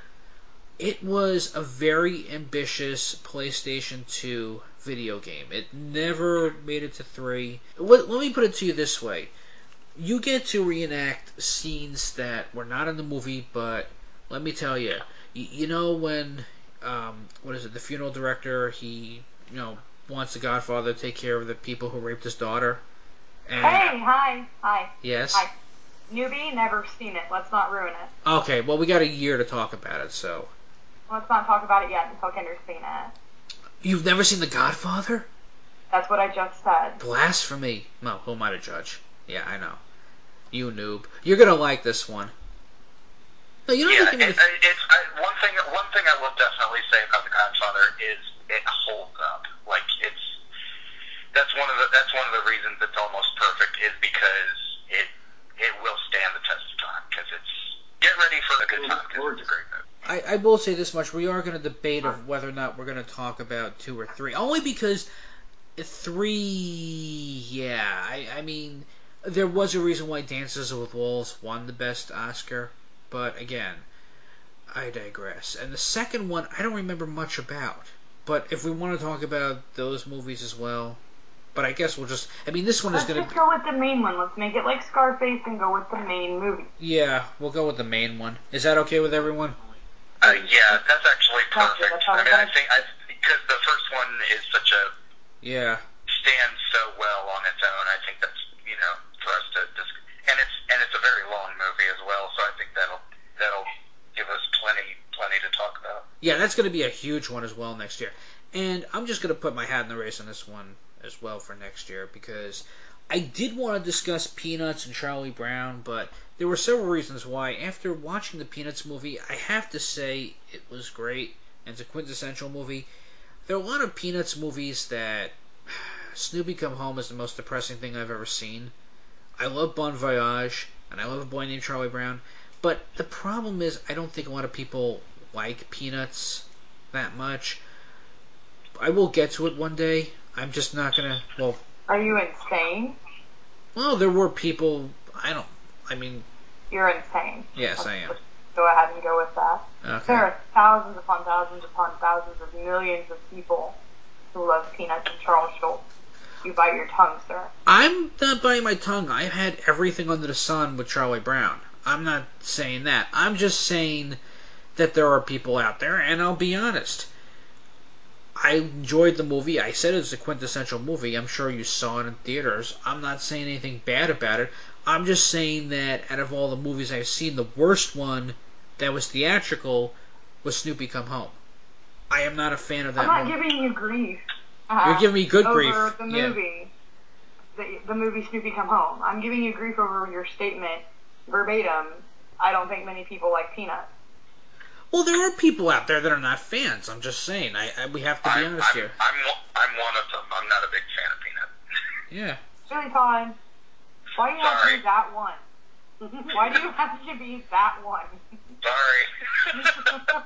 It was a very ambitious PlayStation two video game. It never made it to three. Let, let me put it to you this way. You get to reenact scenes that were not in the movie, but let me tell you, you, you know when, um, what is it, the funeral director, he, you know, wants the Godfather to take care of the people who raped his daughter. And, Hey, hi, hi. Yes? Hi. Newbie, never seen it. Let's not ruin it. Okay, well, we got a year to talk about it, so. Let's not talk about it yet until Kinder's seen it. You've never seen The Godfather? That's what I just said. Blasphemy. No, who am I to judge? Yeah, I know. You noob. You're gonna like this one. No, you don't Yeah, think it, it's I, one thing. One thing I will definitely say about The Godfather is it holds up. Like it's that's one of the that's one of the reasons it's almost perfect is because it it will stand the test of time because it's get ready for a good time because it's a great movie. I, I will say this much: we are going to debate of whether or not we're going to talk about two or three. Only because three, yeah. I, I mean, there was a reason why Dances with Wolves won the best Oscar, but again, I digress. And the second one, I don't remember much about. But if we want to talk about those movies as well, but I guess we'll just. I mean, this one is Let's gonna. just Be, go with the main one. Let's make it like Scarface and go with the main movie. yeah, we'll go with the main one. Is that okay with everyone? Uh, yeah, that's actually That's perfect. it, that's how I we're mean, I gonna- think I, because the first one is such a Yeah. stands so well on its own. I think that's you know for us to dis- and it's and it's a very long movie as well. So I think that'll that'll give us plenty plenty to talk about. Yeah, that's going to be a huge one as well next year. And I'm just going to put my hat in the race on this one as well for next year because I did want to discuss Peanuts and Charlie Brown, but there were several reasons why. After watching the Peanuts movie, I have to say it was great and it's a quintessential movie. There are a lot of Peanuts movies that Snoopy Come Home is the most depressing thing I've ever seen. I love Bon Voyage and I love A Boy Named Charlie Brown, but the problem is I don't think a lot of people like Peanuts that much. I will get to it one day. I'm just not gonna. Well, Are you insane? well, there were people. I don't. I mean, You're insane. yes, I am. Go ahead and go with that. Okay. There are thousands upon thousands upon thousands of millions of people who love Peanuts and Charles Schultz. You bite your tongue, sir. I'm not biting my tongue. I've had everything under the sun with Charlie Brown. I'm not saying that. I'm just saying that there are people out there, and I'll be honest. I enjoyed the movie. I said it's a quintessential movie. I'm sure you saw it in theaters. I'm not saying anything bad about it. I'm just saying that out of all the movies I've seen, the worst one that was theatrical was Snoopy Come Home. I am not a fan of that I'm not movie. giving you grief. Uh, You're giving me good over grief. the Yeah. movie, the, the movie Snoopy Come Home. I'm giving you grief over your statement verbatim. I don't think many people like Peanuts. Well, there are people out there that are not fans. I'm just saying. I, I we have to be I'm, honest I'm, here. I'm one- I'm one of them. I'm not a big fan of Peanut. Yeah. Really, Todd? Why do you have to Sorry. be that one? Why do you have to be that one? Sorry.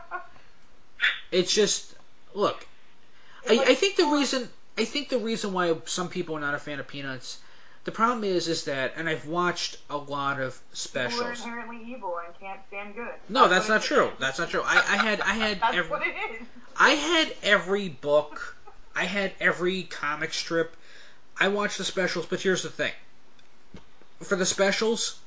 It's just look. I, I think the reason I think the reason why some people are not a fan of Peanuts, the problem is is that, and I've watched a lot of People are specials. inherently evil and can't stand good. No, that's what not it true. is. That's not true. I, I had I had That's every what it is. I had every book. I had every comic strip. I watched the specials, but here's the thing. For the specials,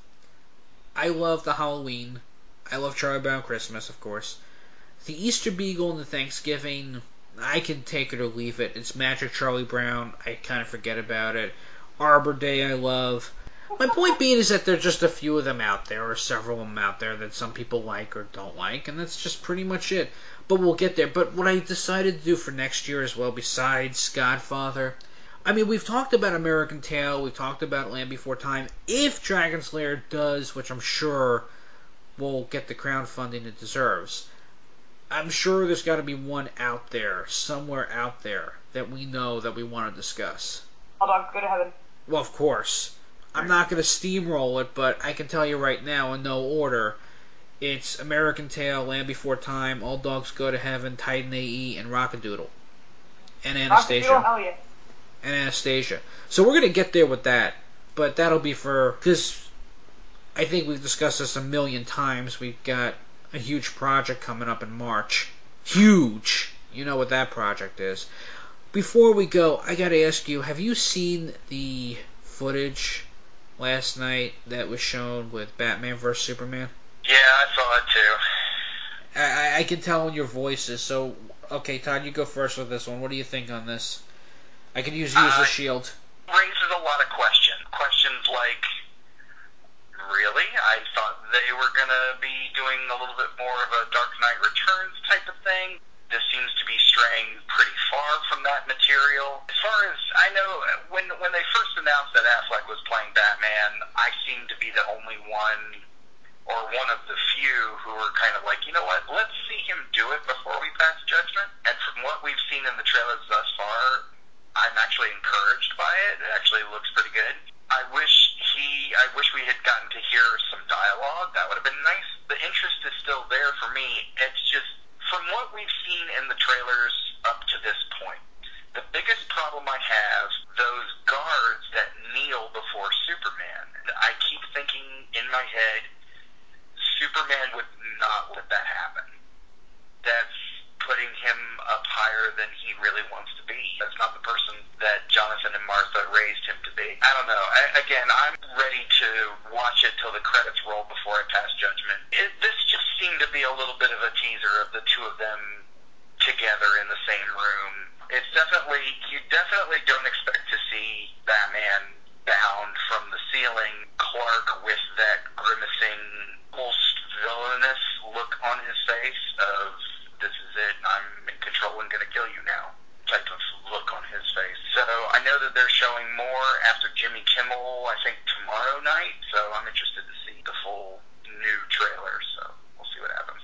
I love the Halloween. I love Charlie Brown Christmas, of course. The Easter Beagle and the Thanksgiving, I can take it or leave it. It's Magic Charlie Brown. I kind of forget about it. Arbor Day, I love. My point being is that there's just a few of them out there, or several of them out there that some people like or don't like, and that's just pretty much it. But we'll get there. But what I decided to do for next year as well, besides Godfather, I mean, we've talked about American Tail, we've talked about Land Before Time. If Dragon's Lair does, which I'm sure will get the crowdfunding it deserves, I'm sure there's got to be one out there, somewhere out there, that we know that we want to discuss. All dogs go to heaven. Well, of course. I'm not going to steamroll it, but I can tell you right now, in no order, it's American Tail, Land Before Time, All Dogs Go to Heaven, Titan A E, and Rockadoodle. And Anastasia. Rockadoodle, hell yeah. And Anastasia. So we're going to get there with that, but that'll be for... Because I think we've discussed this a million times. We've got a huge project coming up in March. Huge! You know what that project is. Before we go, I got to ask you, have you seen the footage last night that was shown with Batman versus Superman? Yeah, I saw it too. I, I, I can tell in your voices. So, okay, Todd, you go first with this one. What do you think on this? I could use you as Uh, a shield. Raises a lot of questions. Questions like, really? I thought they were going to be doing a little bit more of a Dark Knight Returns type of thing. This seems to be straying pretty far from that material. As far as I know, when when they first announced that Affleck was playing Batman, I seemed to be the only one, or one of the few, who were kind of like, you know what, let's see him do it before we pass judgment. And from what we've seen in the trailers thus far, I'm actually encouraged by it. It actually looks pretty good. I wish he, I wish we had gotten to hear some dialogue. That would have been nice. The interest is still there for me. It's just, from what we've seen in the trailers up to this point, the biggest problem I have, those guards that kneel before Superman. I keep thinking in my head, Superman would not let that happen. That's putting him up higher than he really wants to be. That's not the person that Jonathan and Martha raised him to be. I don't know. I, again, I'm ready to watch it till the credits roll before I pass judgment. It, this just seemed to be a little bit of a teaser of the two of them together in the same room. It's definitely, you definitely don't expect to see Batman bound from the ceiling, Clark with that grimacing, almost villainous look on his face of, this is it, I'm in control and gonna kill you now, type of look on his face. So I know that they're showing more after Jimmy Kimmel, I think tomorrow night, so I'm interested to see the full new trailer, so we'll see what happens.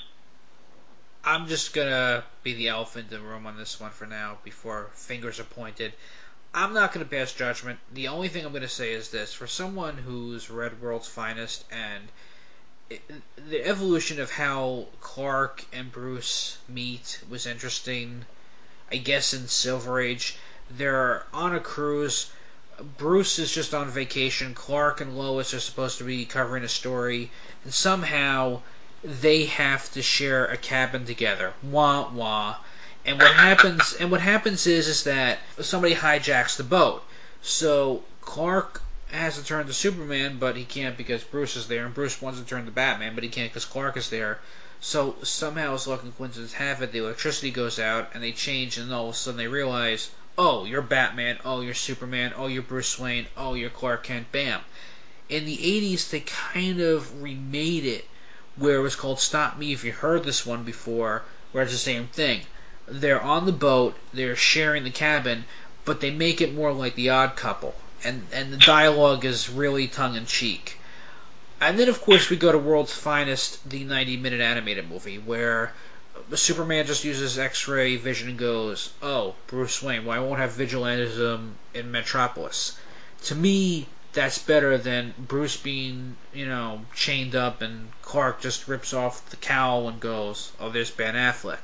I'm just gonna be the elephant in the room on this one for now, before fingers are pointed. I'm not going to pass judgment. The only thing I'm going to say is this. For someone who's read World's Finest, and it, the evolution of how Clark and Bruce meet was interesting. I guess in Silver Age, they're on a cruise. Bruce is just on vacation. Clark and Lois are supposed to be covering a story. And somehow they have to share a cabin together. Wah, wah. And what happens? And what happens is, is that somebody hijacks the boat. So Clark has to turn to Superman, but he can't because Bruce is there. And Bruce wants to turn to Batman, but he can't because Clark is there. So somehow, as luck and coincidence have it, the electricity goes out, and they change, and all of a sudden they realize, oh, you're Batman. Oh, you're Superman. Oh, you're Bruce Wayne. Oh, you're Clark Kent. Bam. In the eighties, they kind of remade it, where it was called Stop Me If You Heard This One before, where it's the same thing. They're on the boat, they're sharing the cabin, but they make it more like The Odd Couple. And, and the dialogue is really tongue-in-cheek. And then, of course, we go to World's Finest, the ninety-minute animated movie, where Superman just uses X-ray vision and goes, oh, Bruce Wayne, well, I won't have vigilantism in Metropolis. To me, that's better than Bruce being, you know, chained up and Clark just rips off the cowl and goes, oh, there's Ben Affleck.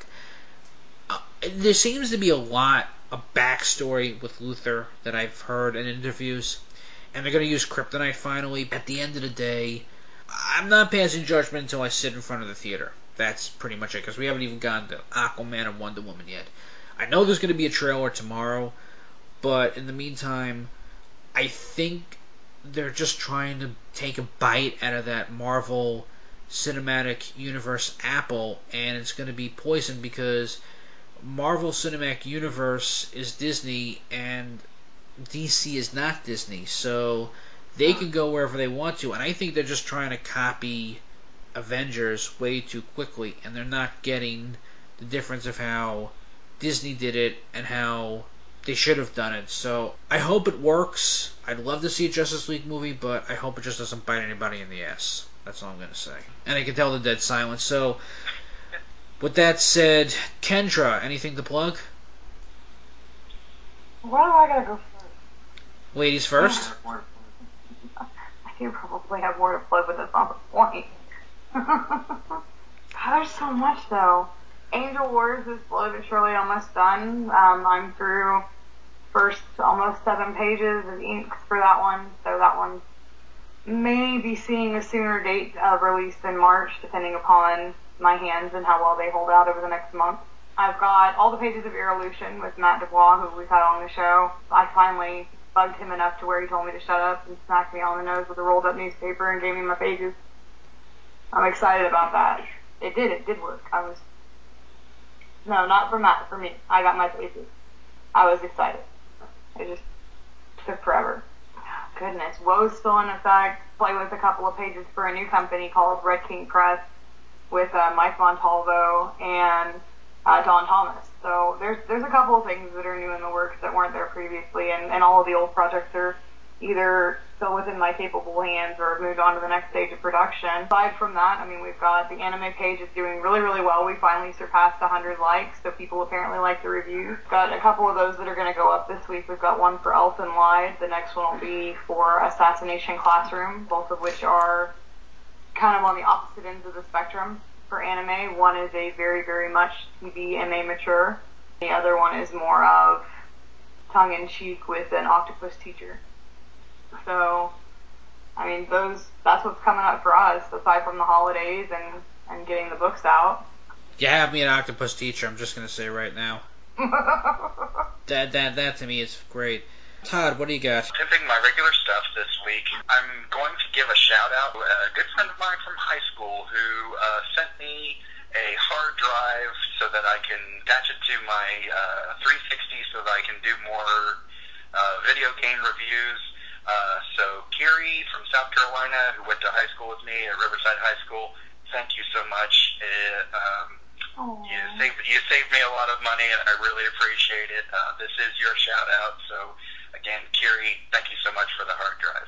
There seems to be a lot of backstory with Luthor that I've heard in interviews, and they're going to use Kryptonite finally. At the end of the day, I'm not passing judgment until I sit in front of the theater. That's pretty much it, because we haven't even gotten to Aquaman and Wonder Woman yet. I know there's going to be a trailer tomorrow, but in the meantime, I think they're just trying to take a bite out of that Marvel Cinematic Universe apple, and it's going to be poisoned because Marvel Cinematic Universe is Disney and D C is not Disney, so they can go wherever they want to, and I think they're just trying to copy Avengers way too quickly, and they're not getting the difference of how Disney did it and how they should have done it. So I hope it works. I'd love to see a Justice League movie, but I hope it just doesn't bite anybody in the ass. That's all I'm going to say. And I can tell the dead silence. So with that said, Kendra, anything to plug? Why do I gotta go first? Ladies first? I do probably have more to plug, but that's not the point. God, there's so much, though. Angel Wars is slowly but surely almost done. Um, I'm through first almost seven pages of inks for that one, so that one may be seeing a sooner date of release than March, depending upon my hands and how well they hold out over the next month. I've got all the pages of Evolution with Matt Dubois, who we've had on the show. I finally bugged him enough to where he told me to shut up and smacked me on the nose with a rolled up newspaper and gave me my pages. I'm excited about that. It did, it did work. I was, no, not for Matt, for me. I got my pages. I was excited. It just took forever. Goodness, Woe's still in effect. Play with a couple of pages for a new company called Red King Press with uh, Mike Montalvo and uh, Don Thomas. So there's there's a couple of things that are new in the works that weren't there previously, and, and all of the old projects are either still within my capable hands or moved on to the next stage of production. Aside from that, I mean, we've got the anime page is doing really, really well. We finally surpassed one hundred likes, so people apparently like the reviews. Got a couple of those that are going to go up this week. We've got one for Elfen Lied. The next one will be for Assassination Classroom, both of which are kind of on the opposite ends of the spectrum for anime. One is a very, very much T V M A mature. The other one is more of tongue-in-cheek with an octopus teacher. So, I mean, those that's what's coming up for us, aside from the holidays and, and getting the books out. You have me an octopus teacher, I'm just going to say right now. That that that to me is great. Todd, what do you got? Pimping my regular stuff this week. I'm going to give a shout out to a good friend of mine from high school who uh, sent me a hard drive so that I can attach it to my uh, three sixty so that I can do more uh, video game reviews. Uh, so Kiri from South Carolina, who went to high school with me at Riverside High School, thank you so much. It, um, you saved you saved me a lot of money, and I really appreciate it. Uh, this is your shout out. So again, Kiri, thank you so much for the hard drive.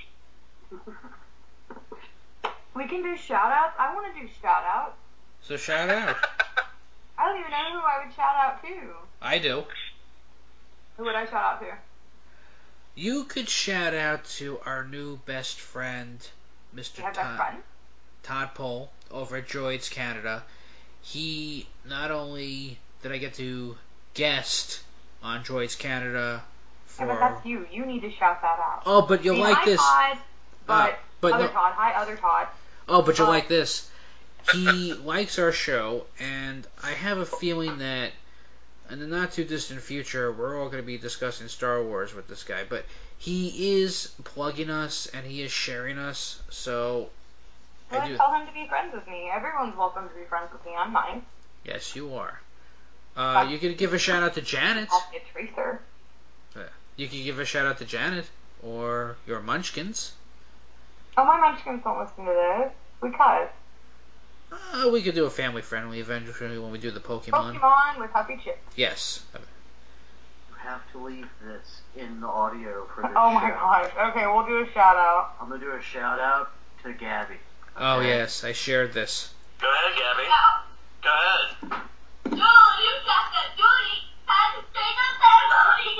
We can do shout outs. I want to do shout outs. So shout out. I don't even know who I would shout out to. I do. Who would I shout out to? You could shout out to our new best friend, Mister You have best Todd, friend? Todd Pohl, over at Droids Canada. He, not only did I get to guest on Droids Canada for... Yeah, but that's you. You need to shout that out. Oh, but you'll See, like hi, this. Todd, but, Uh, but other no- Todd. Hi, other Todd. Oh, but you'll Uh, like this. He likes our show, and I have a feeling that in the not too distant future, we're all going to be discussing Star Wars with this guy. But he is plugging us, and he is sharing us, so Well, I do. tell him to be friends with me. Everyone's welcome to be friends with me. I'm nice. Yes, you are. Uh, you could give a shout out to Janet. I'll be a tracer. You could give a shout out to Janet or your Munchkins. Oh, my munchkins don't listen to this. We cut. Uh, we could do a family friendly eventually when we do the Pokemon. Pokemon with Huffy Chip. Yes. You have to leave this in the audio for this Oh my show. gosh. Okay, we'll do a shout out. I'm gonna do a shout out to Gabby. Oh Okay? yes, I shared this. Go ahead, Gabby. Go ahead. Joel, you got the duty and stay the family.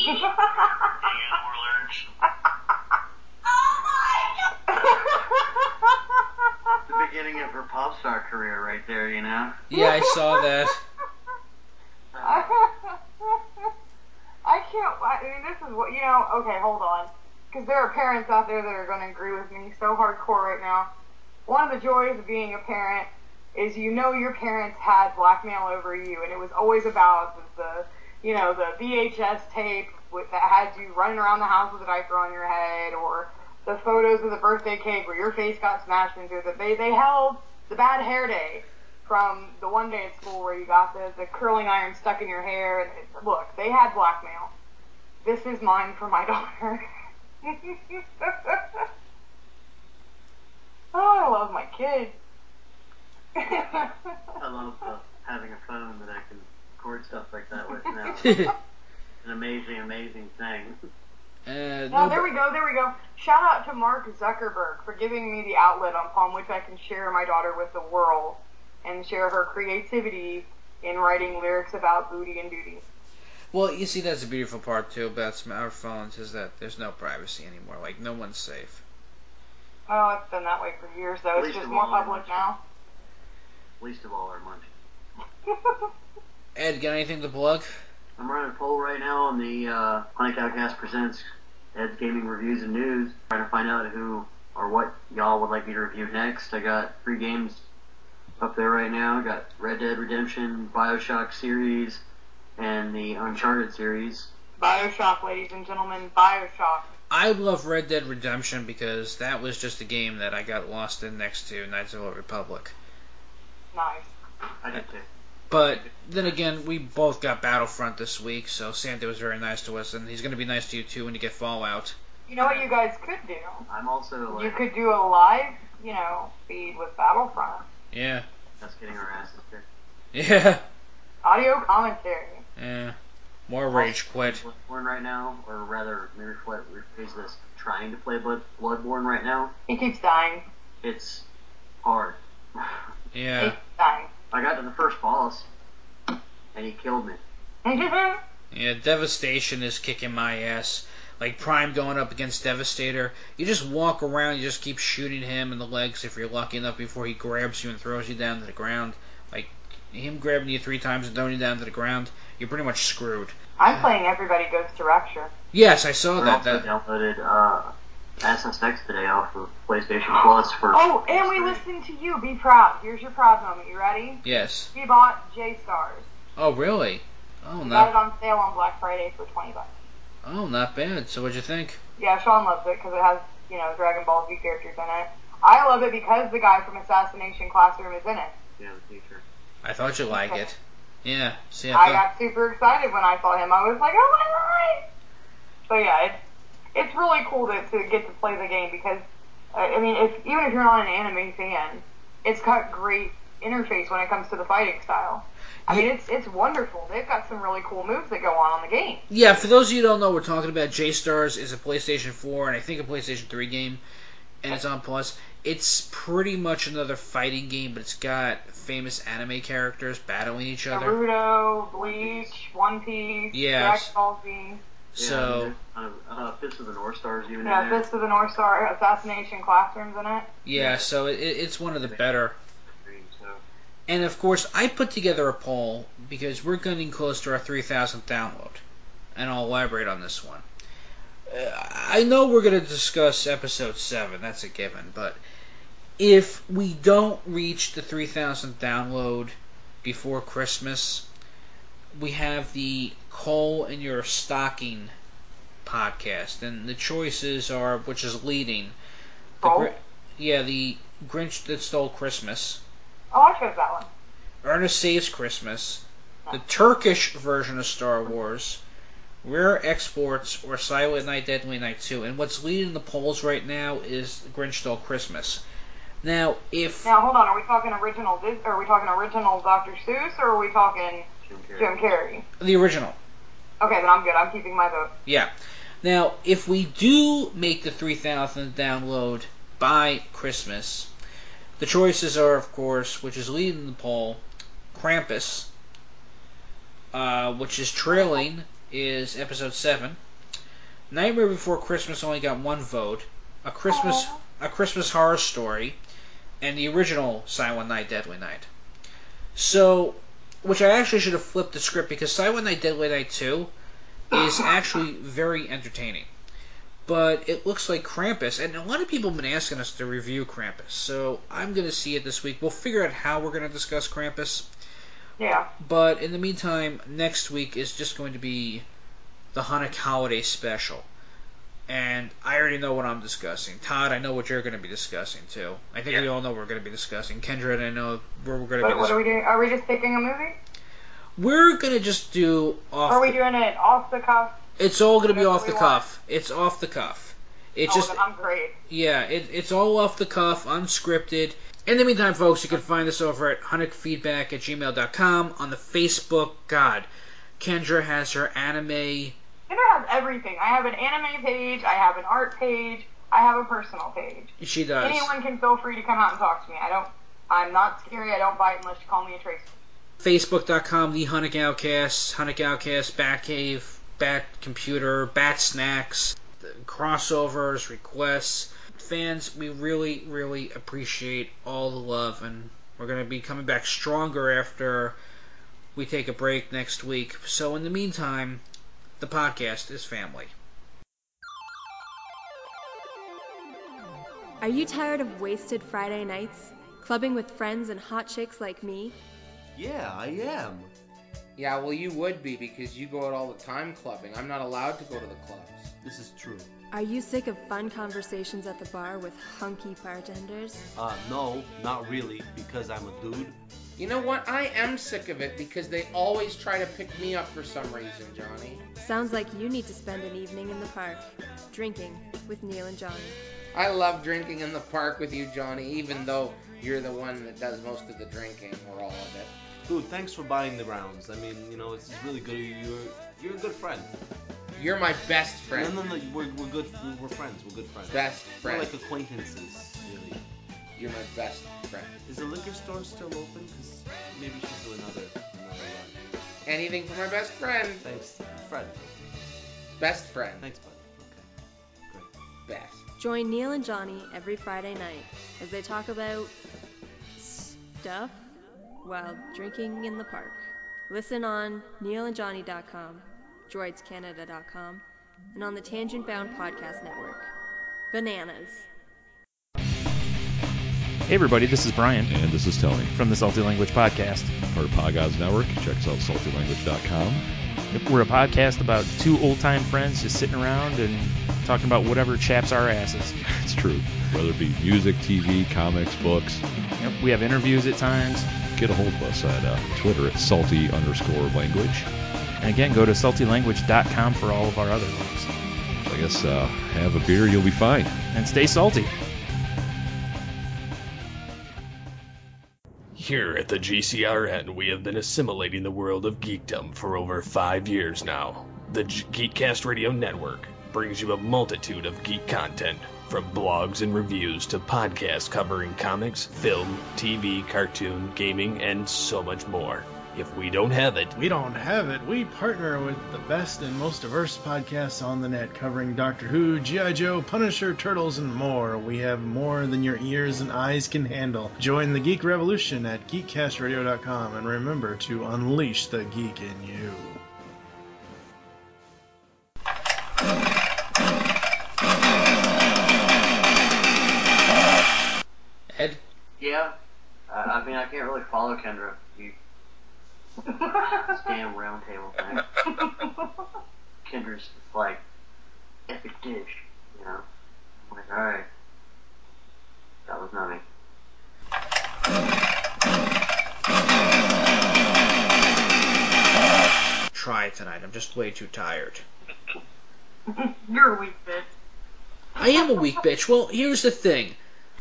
The beginning of her pop star career right there, you know? Yeah, I saw that. I can't. I mean, this is what you know. Okay, hold on, because there are parents out there that are going to agree with me so hardcore right now. One of the joys of being a parent is you know your parents had blackmail over you, and it was always about the, the you know, the V H S tape with, that had you running around the house with a diaper on your head, or the photos of the birthday cake where your face got smashed into it. They they held the bad hair day from the one day at school where you got the, the curling iron stuck in your hair. And it, look, they had blackmail. This is mine for my daughter. Oh, I love my kids. I love uh, having a phone that I can record stuff like that with now. An amazing, amazing thing. Uh, Oh, no, there we go, there we go. Shout out to Mark Zuckerberg for giving me the outlet upon which I can share my daughter with the world and share her creativity in writing lyrics about booty and duty. Well, you see, that's the beautiful part too about smartphones is that there's no privacy anymore. Like, no one's safe. Oh, it's been that way for years, though. It's Least just of more all, our public munchies. now. Least of all our munchies. Ed, got anything to plug? I'm running a poll right now on the uh, Honey Cowcast Presents Ed's Gaming Reviews and News, trying to find out who or what y'all would like me to review next. I got three games up there right now. I got Red Dead Redemption, Bioshock series, and the Uncharted series. Bioshock, ladies and gentlemen, Bioshock. I love Red Dead Redemption because that was just a game that I got lost in next to Knights of the Old Republic. Nice. I did too. But then again, we both got Battlefront this week, so Santa was very nice to us, and he's going to be nice to you too when you get Fallout. You know what you guys could do? I'm also like, You could do a live, you know, feed with Battlefront. Yeah. just getting our asses kicked. Yeah. Audio commentary. Yeah. More rage quit. Bloodborne right now, or rather, maybe rephrase rephrase this, trying to play Blood, Bloodborne right now. He keeps dying. It's hard. He Yeah. keeps dying. I got to the first boss, and he killed me. Yeah, Devastation is kicking my ass. Like Prime going up against Devastator. You just walk around, you just keep shooting him in the legs if you're lucky enough before he grabs you and throws you down to the ground. Like, him grabbing you three times and throwing you down to the ground, you're pretty much screwed. I'm playing Everybody Goes to Rapture. Yes, I saw I that. also that downloaded uh, S S X today off of PlayStation Plus for... Oh, and we free. listened to you. Be proud. Here's your proud moment. You ready? Yes. We bought J-Stars. Oh, really? Oh, We not got it on sale on Black Friday for twenty bucks. oh, not bad. So what'd you think? Yeah, Sean loves it because it has, you know, Dragon Ball Z characters in it. I love it because the guy from Assassination Classroom is in it. Yeah, the teacher. I thought you'd like it. Yeah. See, I I thought, got super excited when I saw him. I was like, oh my god! So yeah, it's it's really cool to, to get to play the game because, uh, I mean, if even if you're not an anime fan, it's got great interface when it comes to the fighting style. I mean, it's it's wonderful. They've got some really cool moves that go on on the game. yeah, for those of you who don't know, we're talking about J-Stars is a PlayStation four and I think a PlayStation three game, and it's on Plus. It's pretty much another fighting game, but it's got famous anime characters battling each other. Naruto, Bleach, One Piece, Yes. Dragon Ball Z. So, Yeah, uh, uh, Fist of the North Stars even Yeah, in there. Fist of the North Star, Assassination Classrooms in it. yeah, so it, it's one of the better. So, And of course, I put together a poll because we're getting close to our three thousandth download, and I'll elaborate on this one. Uh, I know we're going to discuss episode seven, that's a given, but if we don't reach the three thousandth download before Christmas, we have the Coal in Your Stocking podcast, and the choices are, which is leading. The Coal? Gr- yeah, the Grinch That Stole Christmas, Oh, I chose that one. Ernest Saves Christmas, the Turkish version of Star Wars, Rare Exports, or Silent Night, Deadly Night two. And what's leading the polls right now is Grinch Stole Christmas. Now, if... Now, hold on. Are we talking original Dis- Are we talking original Doctor Seuss, or are we talking Jim Carrey. Jim Carrey? The original. Okay, then I'm good. I'm keeping my vote. Yeah. Now, if we do make the three thousandth download by Christmas, the choices are, of course, which is leading the poll, Krampus, uh, which is trailing, is episode seven. Nightmare Before Christmas only got one vote. A Christmas Aw. a Christmas Horror Story, and the original Silent Night, Deadly Night. So, which I actually should have flipped the script because Silent Night, Deadly Night two is actually very entertaining. But it looks like Krampus, and a lot of people have been asking us to review Krampus, so I'm going to see it this week. We'll figure out how we're going to discuss Krampus. Yeah. But in the meantime, next week is just going to be the Hanukkah holiday special. And I already know what I'm discussing. Todd, I know what you're going to be discussing, too. I think Yeah. we all know what we're going to be discussing. Kendra and I know where we're going to What, be what are discussing. we doing? Are we just picking a movie? We're going to just do off Or are we the, doing it off the cuff? It's all going to be whatever off the we cuff. It's off the cuff. It's Oh, just... then I'm great. Yeah, it, it's all off the cuff, unscripted. In the meantime, folks, you can find us over at hunnekfeedback at gmail dot com, on the Facebook. God, Kendra has her anime. Kendra has everything. I have an anime page. I have an art page. I have a personal page. She does. Anyone can feel free to come out and talk to me. I don't. I'm not scary. I don't bite unless you call me a Tracer. Facebook dot com, the Hunnick Outcast, Hunnick Outcast, Batcave, Bat Computer, Bat Snacks, crossovers, requests. Fans, we really, really appreciate all the love, and we're going to be coming back stronger after we take a break next week. So in the meantime, the podcast is family. Are you tired of wasted Friday nights? Clubbing with friends and hot chicks like me? Yeah, I am. Yeah, well, you would be because you go out all the time clubbing. I'm not allowed to go to the clubs. This is true. Are you sick of fun conversations at the bar with hunky bartenders? Uh, no, not really, because I'm a dude. You know what? I am sick of it because they always try to pick me up for some reason, Johnny. Sounds like you need to spend an evening in the park, drinking with Neil and Johnny. I love drinking in the park with you, Johnny, even though you're the one that does most of the drinking, or all of it. Dude, thanks for buying the rounds. I mean, you know, it's really good of you. You're, you're a good friend. You're my best friend. No, no, no, we're, we're good. We're friends. We're good friends. Best We're friend. like acquaintances, really. You're my best friend. Is the liquor store still open? Because maybe we should do another, another run. Anything for my best friend. Thanks, friend. Best friend. Thanks, bud. Okay, great. Best. Join Neil and Johnny every Friday night as they talk about stuff while drinking in the park. Listen on neil and johnny dot com, droids canada dot com, and on the Tangent Bound Podcast Network. Bananas. Hey everybody, this is Brian. And this is Tony. From the Salty Language Podcast. Part of Podgods Network. Check us out at salty language dot com. We're a podcast about two old-time friends just sitting around and talking about whatever chaps our asses. It's true. Whether it be music, T V, comics, books. Yep, we have interviews at times. Get a hold of us at uh, Twitter at salty underscore language. And again, go to salty language dot com for all of our other links. So I guess uh, have a beer, you'll be fine. And stay salty. Here at the G C R N, we have been assimilating the world of geekdom for over five years now. The G- Geekcast Radio Network brings you a multitude of geek content, from blogs and reviews to podcasts covering comics, film, T V, cartoon, gaming, and so much more. If we don't have it, we don't have it. We partner with the best and most diverse podcasts on the net, covering Doctor Who, G I. Joe, Punisher, Turtles, and more. We have more than your ears and eyes can handle. Join the Geek Revolution at geek cast radio dot com, and remember to unleash the geek in you. Ed? Yeah. Uh, I mean, I can't really follow Kendra. You... This damn round table thing. Kendra's just like, epic dish, you know? I'm like, alright. That was not me. Try it tonight. I'm just way too tired. You're a weak bitch. I am a weak bitch. Well, here's the thing.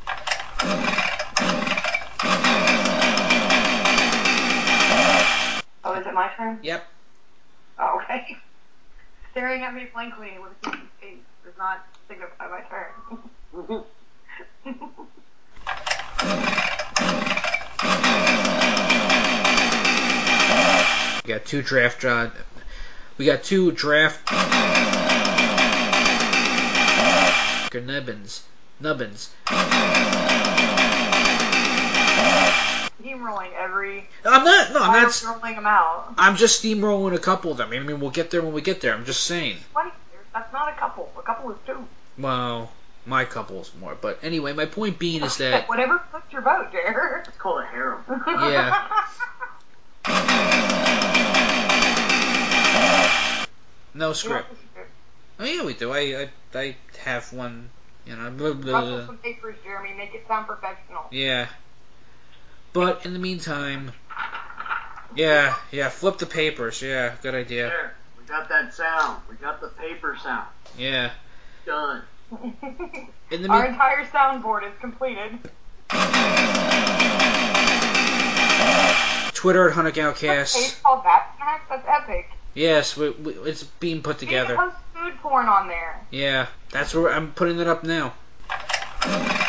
Oh, is it my turn? Yep. Oh, okay. Staring at me blankly with a kissing face does not signify my turn. We got two draft uh, we got two draft nubbins. Nubbins. Steamrolling every. I'm not. No, I'm not. Steamrolling them out. I'm just steamrolling a couple of them. I mean, we'll get there when we get there. I'm just saying. twenty years. That's not a couple. A couple is two. Well, my couple's more. But anyway, my point being is that whatever floats your boat, Jared. It's called a harem. Yeah. No script. Oh yeah, we do. I I, I have one. You know. Blah, blah, blah. Ruffle some papers, Jeremy. Make it sound professional. Yeah. But in the meantime, yeah, yeah, flip the papers. Yeah, good idea. There, we got that sound. We got the paper sound. Yeah. Done. In the Our mean- entire soundboard is completed. Twitter at HuntGalcast. It's called That Snacks? That's epic. Yes, we, we, it's being put together. You can post food porn on there. Yeah, that's where I'm putting it up now.